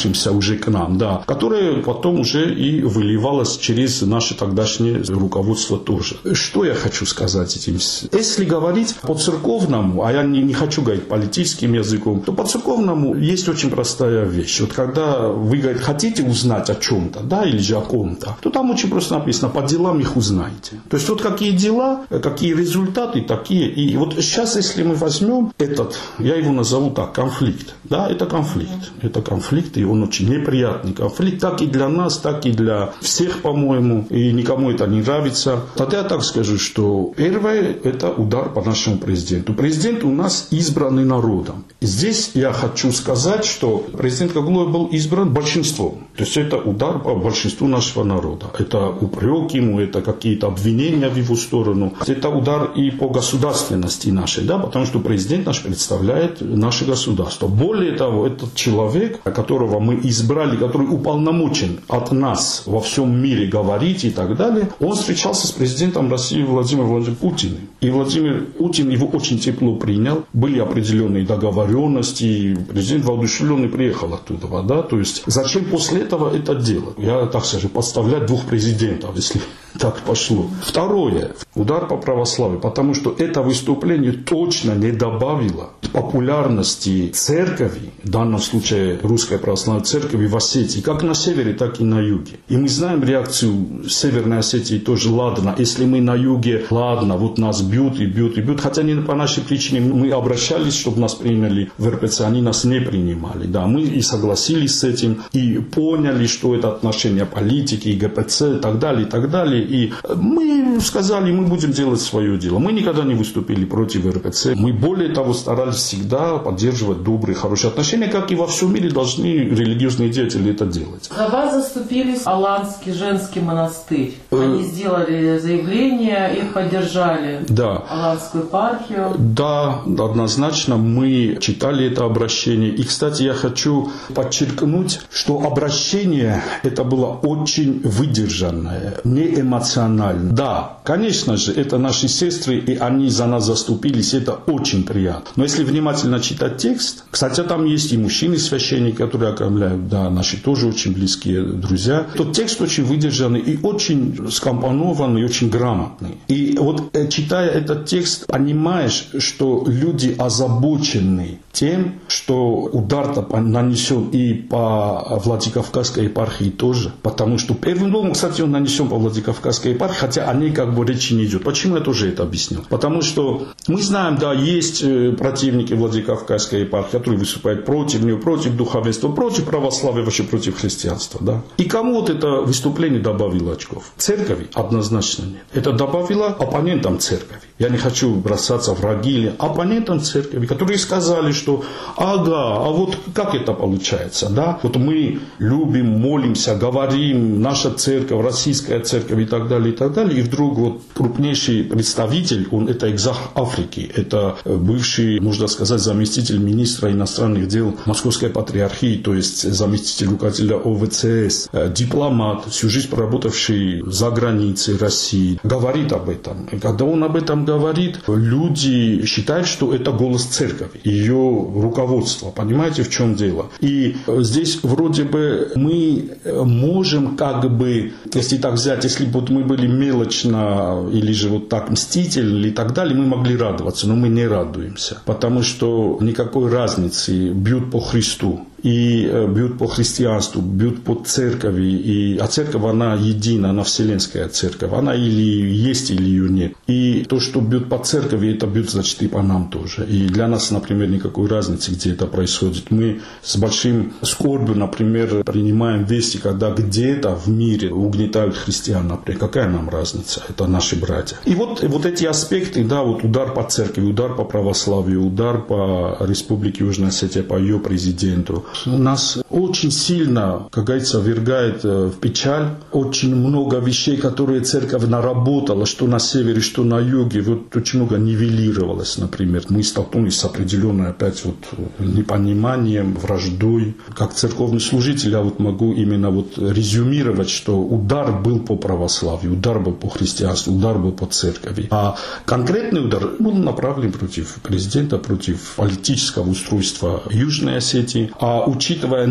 присоединявшимся уже к нам, да, которое потом уже и выливалось через наше тогдашнее руководство тоже. Что я хочу сказать этим? Если говорить по-церковному, а я не, не хочу говорить политическим языком, то по-церковному есть очень простая вещь. Вот когда вы, говорите, хотите узнать о чем-то, да, или же о ком-то, то там очень просто написано, по делам их узнаете. То есть вот какие дела, какие результаты, такие. И вот сейчас, если мы возьмем этот, я его назову так, конфликт. Да, это конфликт. Это конфликт, и он очень неприятный конфликт. Так и для нас, так и для всех, по-моему. И никому это не нравится. Тогда я так скажу, что первое, это удар по нашему президенту. Президент у нас избранный народом. Здесь я хочу сказать, что президент Кагулой был избран большинством. То есть это удар по большинству нашего народа. Это упрек ему, это какие-то обвинения в его сторону. Это удар и по государственности нашей, да, потому что президент наш представляет наше государство. Более того, этот человек, которого мы избрали, который уполномочен от нас во всем мире говорить и так далее, он встречался с президентом России Владимиром Владимировичем Путиным. И Владимир Путин его очень тепло принял. Были определенные договоренности. И президент воодушевленный приехал оттуда. Да? То есть зачем после этого это делать? Я, так скажу, подставлять двух президентов, если так пошло. Второе. Удар по православию. Потому что это выступление точно не добавило популярности церкви, в данном случае Русской Православной Церкви в Осетии, как на севере, так и на юге. И мы знаем реакцию Северной Осетии тоже, ладно, если мы на юге, ладно, вот нас бьют и бьют и бьют, хотя не по нашей причине, мы обращались, чтобы нас приняли в эр пэ цэ, они нас не принимали. Да, мы и согласились с этим, и поняли, что это отношение политики, гэ пэ цэ и так далее, и так далее. И мы сказали, мы будем делать свое дело. Мы никогда не выступили против эр пэ цэ. Мы более того старались всегда поддерживать добрые, хорошие отношения, как и во всем мире должны религиозные деятели это делать. За вас заступились Аланский женский монастырь. Они сделали заявление, их поддержали. Да. Аланскую епархию. Да, однозначно мы читали это обращение. И, кстати, я хочу подчеркнуть, что обращение это было очень выдержанное, не эмоциональное. Да, конечно же, это наши сестры, и они за нас заступились, это очень приятно. Но если внимательно читать текст, кстати, там есть и мужчины-священники, которые окормляют, да, наши тоже очень близкие друзья. Тот текст очень выдержанный и очень скомпонованный, и очень грамотный. И вот читая этот текст, понимаешь, что люди озабочены тем, что удар-то нанесен и по Владикавказской епархии тоже. Потому что первым делом, кстати, он нанесен по Владикавказской епархии, хотя о ней как бы речи не идет. Почему я тоже это объяснил? Потому что мы знаем, да, есть противники Владикавказской епархии, которые выступают против нее, против духовенства, против православия, вообще против христианства. Да? И кому вот это выступление добавило очков? Церкви? Однозначно нет. Это добавило оппонентам церкви. Я не хочу бросаться в враги или оппонентам церкви, которые сказали, что ага, а вот как это получается? Да? Вот мы любим, молимся, говорим, наша церковь, российская церковь и так далее, и так далее. И вдруг вот крупнейший представитель, он это экзарх Африки, это бывший, можно сказать, заместитель министра иностранных дел Московской патриархии, то есть заместитель руководителя о вэ цэ эс, дипломат, всю жизнь проработавший за границей России, говорит об этом. И когда он об этом говорит, люди считают, что это голос церкви, ее руководства. Понимаете, в чем дело? И здесь вроде бы мы можем как бы, если так взять, если бы вот мы были мелочно или же вот так мстительны и так далее, мы могли радоваться, но мы не радуемся. Потому что никакой разницы, бьют по Христу. И бьют по христианству, бьют по церкви. И, а церковь, она едина, она вселенская церковь. Она или есть, или ее нет. И то, что бьют по церкви, это бьют, значит, и по нам тоже. И для нас, например, никакой разницы, где это происходит. Мы с большим скорбью, например, принимаем вести, когда где-то в мире угнетают христиан, например. Какая нам разница? Это наши братья. И вот, вот эти аспекты, да, вот удар по церкви, удар по православию, удар по Республике Южная Осетия, по ее президенту, нас очень сильно, как говорится, ввергает в печаль. Очень много вещей, которые церковь наработала, что на севере, что на юге, вот очень много нивелировалось, например. Мы столкнулись с определенной опять вот непониманием, враждой. Как церковный служитель я вот могу именно вот резюмировать, что удар был по православию, удар был по христианству, удар был по церкви. А конкретный удар был направлен против президента, против политического устройства Южной Осетии. А учитывая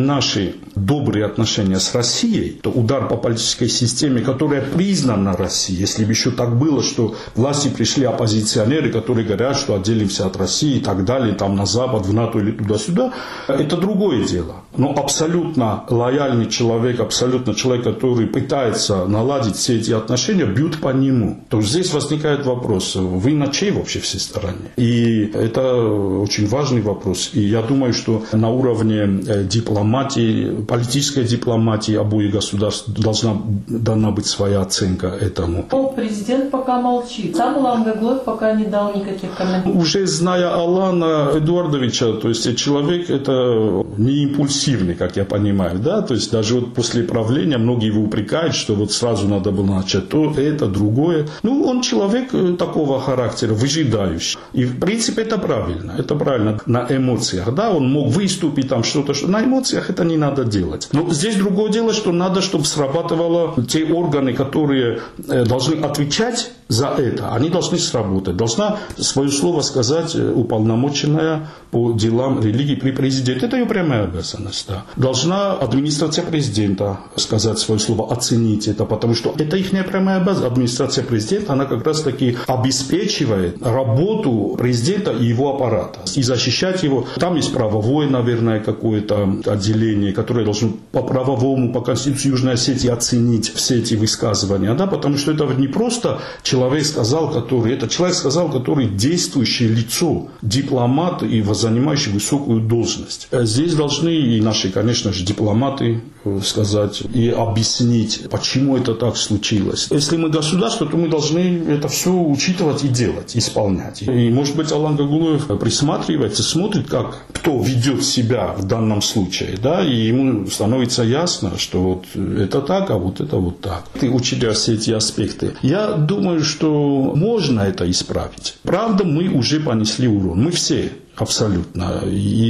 наши добрые отношения с Россией, то удар по политической системе, которая признана Россией, если бы еще так было, что в власти пришли оппозиционеры, которые говорят, что отделимся от России и так далее, там на Запад, в НАТО или туда-сюда, это другое дело. Но абсолютно лояльный человек, абсолютно человек, который пытается наладить все эти отношения, бьют по нему. То есть здесь возникает вопрос, вы на чьей вообще всей стороне? И это очень важный вопрос. И я думаю, что на уровне дипломатии, политической дипломатии обоих государств должна, должна быть своя оценка этому. Но президент пока молчит. Сам Алан Гаглоев пока не дал никаких комментариев. Уже зная Алана Эдуардовича, то есть человек это не импульсивный, как я понимаю, да, то есть даже вот после правления многие его упрекают, что вот сразу надо было начать то, это, другое. Ну, он человек такого характера, выжидающий. И в принципе это правильно, это правильно на эмоциях, да, он мог выступить там что-то, что на эмоциях это не надо делать. Но здесь другое дело, что надо, чтобы срабатывало те органы, которые должны отвечать за это, они должны сработать. Должна свое слово сказать уполномоченная по делам религии при президенте. Это ее прямая обязанность. Да. Должна администрация президента сказать свое слово, оценить это, потому что это их прямая обязанность. Администрация президента, она как раз таки обеспечивает работу президента и его аппарата. И защищать его. Там есть правовое, наверное, какое-то отделение, которое должно по правовому, по Конституции Южной Осетии оценить все эти высказывания. Да, потому что это не просто человек, Человек сказал, который, это человек сказал, который действующее лицо, дипломат и занимающий высокую должность. Здесь должны и наши, конечно же, дипломаты сказать и объяснить, почему это так случилось. Если мы государство, то мы должны это все учитывать и делать, исполнять. И, может быть, Алан Гаглоев присматривается, смотрит, как кто ведет себя в данном случае, да, и ему становится ясно, что вот это так, а вот это вот так. Ты учитывая все эти аспекты. Я думаю, что можно это исправить. Правда, мы уже понесли урон. Мы все. Абсолютно.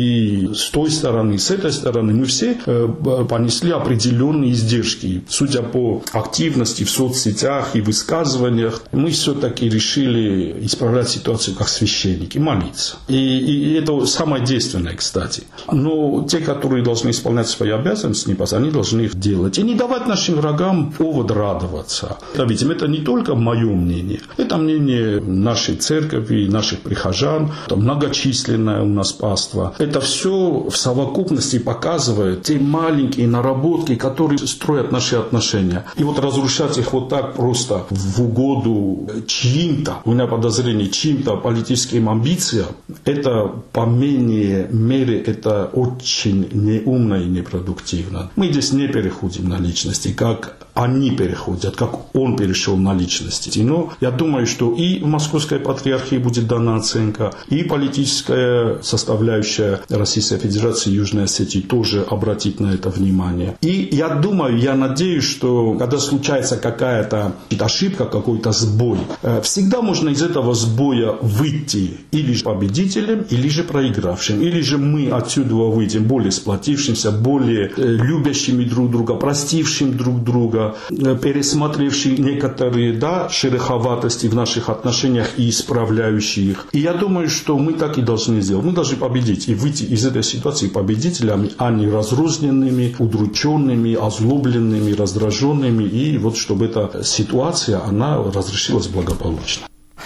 И с той стороны, и с этой стороны мы все понесли определенные издержки. Судя по активности в соцсетях и высказываниях, мы все-таки решили исправлять ситуацию как священники, молиться. И, и это самое действенное, кстати. Но те, которые должны исполнять свои обязанности, они должны их делать. И не давать нашим врагам повод радоваться. Ведь это не только мое мнение. Это мнение нашей церкви, наших прихожан, многочисленных у нас паства. Это все в совокупности показывает те маленькие наработки, которые строят наши отношения. И вот разрушать их вот так просто в угоду чьим-то, у меня подозрение, чьим-то политическим амбициям, это по менее мере, это очень неумно и непродуктивно. Мы здесь не переходим на личности, как они переходят, как он перешел на личности. Но я думаю, что и в Московской Патриархии будет дана оценка, и политическая составляющая Российской Федерации Южной Осетии тоже обратит на это внимание. И я думаю, я надеюсь, что когда случается какая-то ошибка, какой-то сбой, всегда можно из этого сбоя выйти или же победителем, или же проигравшим. Или же мы отсюда выйдем более сплотившимся, более любящими друг друга, простившим друг друга, пересмотревшие некоторые, да, шероховатости в наших отношениях и исправляющие их. И я думаю, что мы так и должны сделать. Мы должны победить и выйти из этой ситуации победителями, а не разрозненными, удрученными, озлобленными, раздраженными. И вот чтобы эта ситуация, она разрешилась благополучно.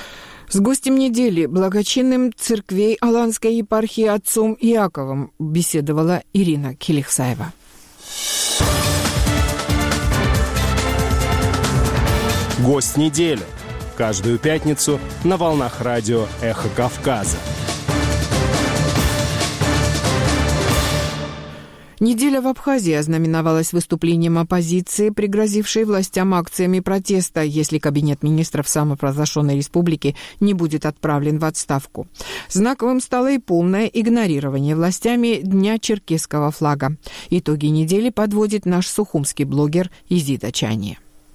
С гостем недели, благочинным церквей Аланской епархии отцом Иаковом, беседовала Ирина Келихсаева. Гость недели. Каждую пятницу на волнах радио «Эхо Кавказа». Неделя в Абхазии ознаменовалась выступлением оппозиции, пригрозившей властям акциями протеста, если кабинет министров самопровозглашенной республики не будет отправлен в отставку. Знаковым стало и полное игнорирование властями Дня черкесского флага. Итоги недели подводит наш сухумский блогер Изида Чани.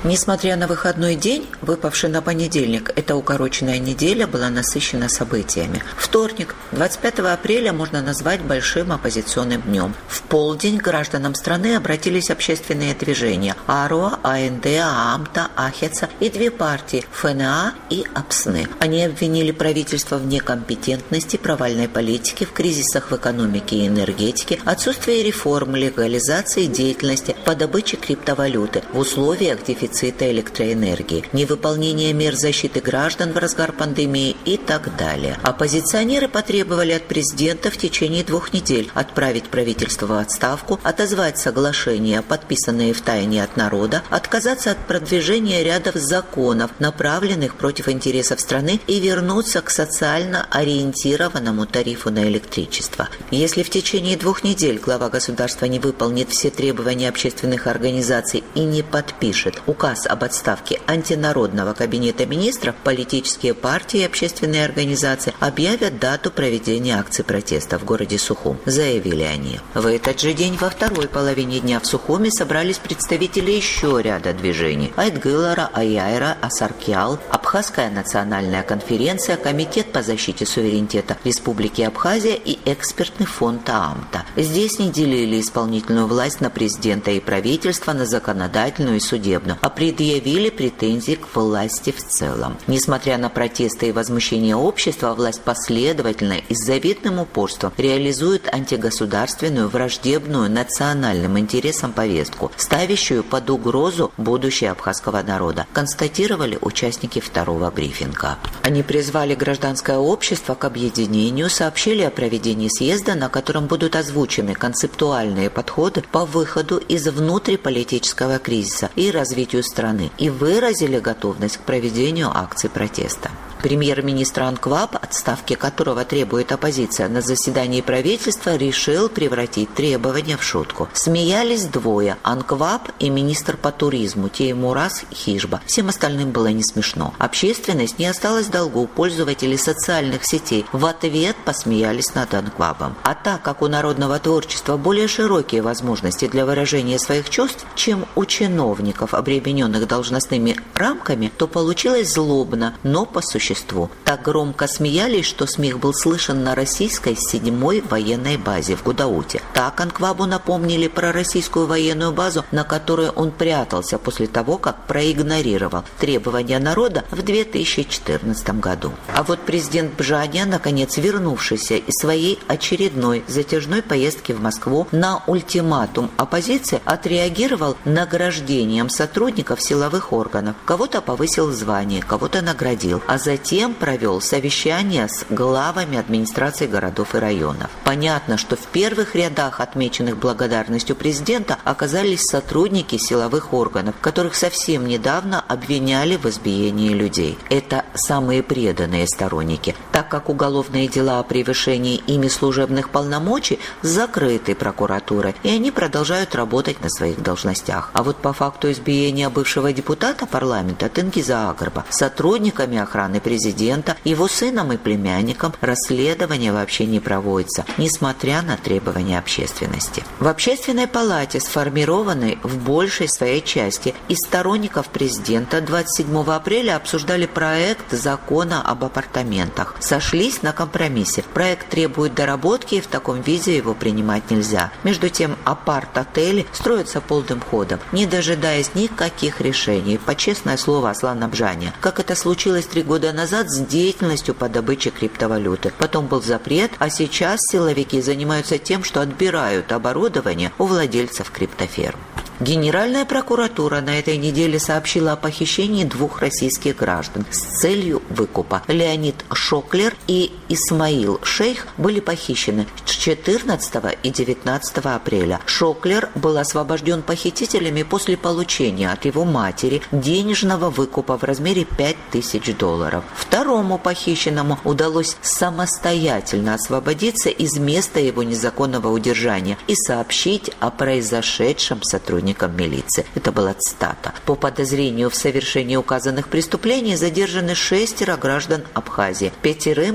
Несмотря на выходной день, выпавший на понедельник, эта укороченная неделя была насыщена событиями. Вторник, двадцать пятого апреля, можно назвать большим оппозиционным днем. В полдень к гражданам страны обратились общественные движения АРОА, АНД, ААМТА, АХЕЦА и две партии ФНА и АПСНы. Они обвинили правительство в некомпетентности, провальной политике, в кризисах в экономике и энергетике, отсутствии реформ, легализации деятельности по добыче криптовалюты в условиях дефицита электроэнергии, невыполнение мер защиты граждан в разгар пандемии и так далее. Оппозиционеры потребовали от президента в течение двух недель отправить правительство в отставку, отозвать соглашения, подписанные втайне от народа, отказаться от продвижения ряда законов, направленных против интересов страны, и вернуться к социально ориентированному тарифу на электричество. Если в течение двух недель глава государства не выполнит все требования общественных организаций и не подпишет указ об отставке антинародного кабинета министров, политические партии и общественные организации объявят дату проведения акций протеста в городе Сухум, заявили они. В этот же день во второй половине дня в Сухуме собрались представители еще ряда движений: Айтгылара, Аяйра, Асаркиал, Абхазская национальная конференция, Комитет по защите суверенитета Республики Абхазия и экспертный фонд ААМТА. Здесь не делили исполнительную власть на президента и правительство, на законодательную и судебную, а предъявили претензии к власти в целом. Несмотря на протесты и возмущения общества, власть последовательно и с заветным упорством реализует антигосударственную, враждебную национальным интересам повестку, ставящую под угрозу будущее абхазского народа, констатировали участники второго брифинга. Они призвали гражданское общество к объединению, сообщили о проведении съезда, на котором будут озвучены концептуальные подходы по выходу из внутриполитического кризиса и развитию страны, и выразили готовность к проведению акций протеста. Премьер-министр Анкваб, отставки которого требует оппозиция, на заседании правительства решил превратить требования в шутку. Смеялись двое – Анкваб и министр по туризму Теймураз Хижба. Всем остальным было не смешно. Общественность не осталась в долгу, пользователи социальных сетей в ответ посмеялись над Анквабом. А так как у народного творчества более широкие возможности для выражения своих чувств, чем у чиновников, обремененных должностными рамками, то получилось злобно, но по существу. Так громко смеялись, что смех был слышен на российской седьмой военной базе в Гудауте. Так Анквабу напомнили про российскую военную базу, на которой он прятался после того, как проигнорировал требования народа в две тысячи четырнадцатом году. А вот президент Бжаня, наконец вернувшийся из своей очередной затяжной поездки в Москву на ультиматум оппозиции, отреагировал награждением сотрудников силовых органов. Кого-то повысил в звании, кого-то наградил, а затем Затем провел совещание с главами администраций городов и районов. Понятно, что в первых рядах, отмеченных благодарностью президента, оказались сотрудники силовых органов, которых совсем недавно обвиняли в избиении людей. Это самые преданные сторонники, так как уголовные дела о превышении ими служебных полномочий закрыты прокуратурой, и они продолжают работать на своих должностях. А вот по факту избиения бывшего депутата парламента Тенгиза Агарба сотрудниками охраны президента, его сыном и племянником расследование вообще не проводится, несмотря на требования общественности. В Общественной палате, сформированной в большей своей части из сторонников президента, двадцать седьмого апреля обсуждали проект закона об апартаментах. Сошлись на компромиссе. Проект требует доработки, и в таком виде его принимать нельзя. Между тем, апарт-отели строятся полным ходом, не дожидаясь никаких решений, по честное слово Аслана Бжаня, как это случилось три года назад с деятельностью по добыче криптовалюты. Потом был запрет, а сейчас силовики занимаются тем, что отбирают оборудование у владельцев криптоферм. Генеральная прокуратура на этой неделе сообщила о похищении двух российских граждан с целью выкупа. Леонид Шоклер и Исмаил Шейх были похищены четырнадцатого и девятнадцатого апреля. Шоклер был освобожден похитителями после получения от его матери денежного выкупа в размере пять тысяч долларов. Второму похищенному удалось самостоятельно освободиться из места его незаконного удержания и сообщить о произошедшем сотрудникам милиции. Это была цитата. По подозрению в совершении указанных преступлений задержаны шестеро граждан Абхазии. Пятерым избранной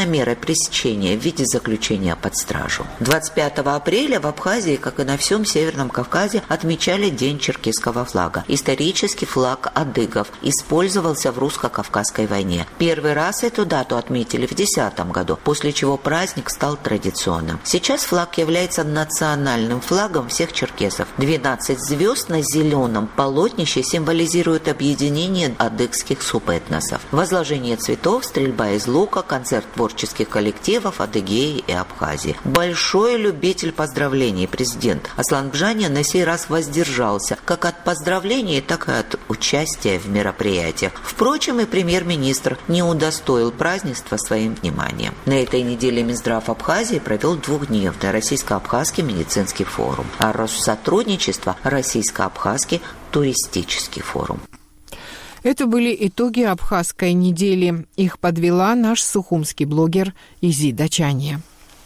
стала мерой пресечения в виде заключения под стражу. двадцать пятого апреля в Абхазии, как и на всем Северном Кавказе, отмечали День черкесского флага. Исторический флаг адыгов использовался в русско-кавказской войне. Первый раз эту дату отметили в десятом году, после чего праздник стал традиционным. Сейчас флаг является национальным флагом всех черкесов. двенадцать звезд на зеленом полотнище символизируют объединение адыгских субэтносов. Возложение цветов, стрельба из лука, концерт творческих коллективов Адыгеи и Абхазии. Большой любитель поздравлений президент Аслан Бжанян на сей раз воздержался как от поздравлений, так и от участия в мероприятиях. Впрочем, и премьер-министр не удостоил празднества своим вниманием. На этой неделе Минздрав Абхазии провел двухдневный российско-абхазский медицинский форум, а Россотрудничество – российско-абхазский туристический форум. Это были итоги Абхазской недели. Их подвела наш сухумский блогер Изи Дачания.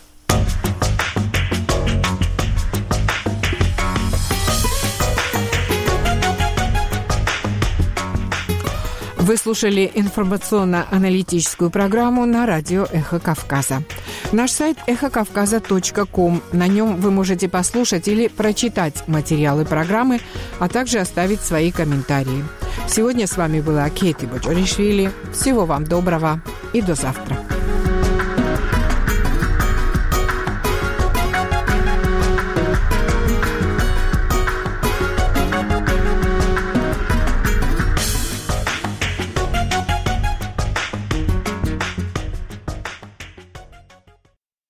Вы слушали информационно-аналитическую программу на радио «Эхо Кавказа». Наш сайт эхо кавказа точка ком. На нем вы можете послушать или прочитать материалы программы, а также оставить свои комментарии. Сегодня с вами была Кейти Боджоришвили. Всего вам доброго и до завтра.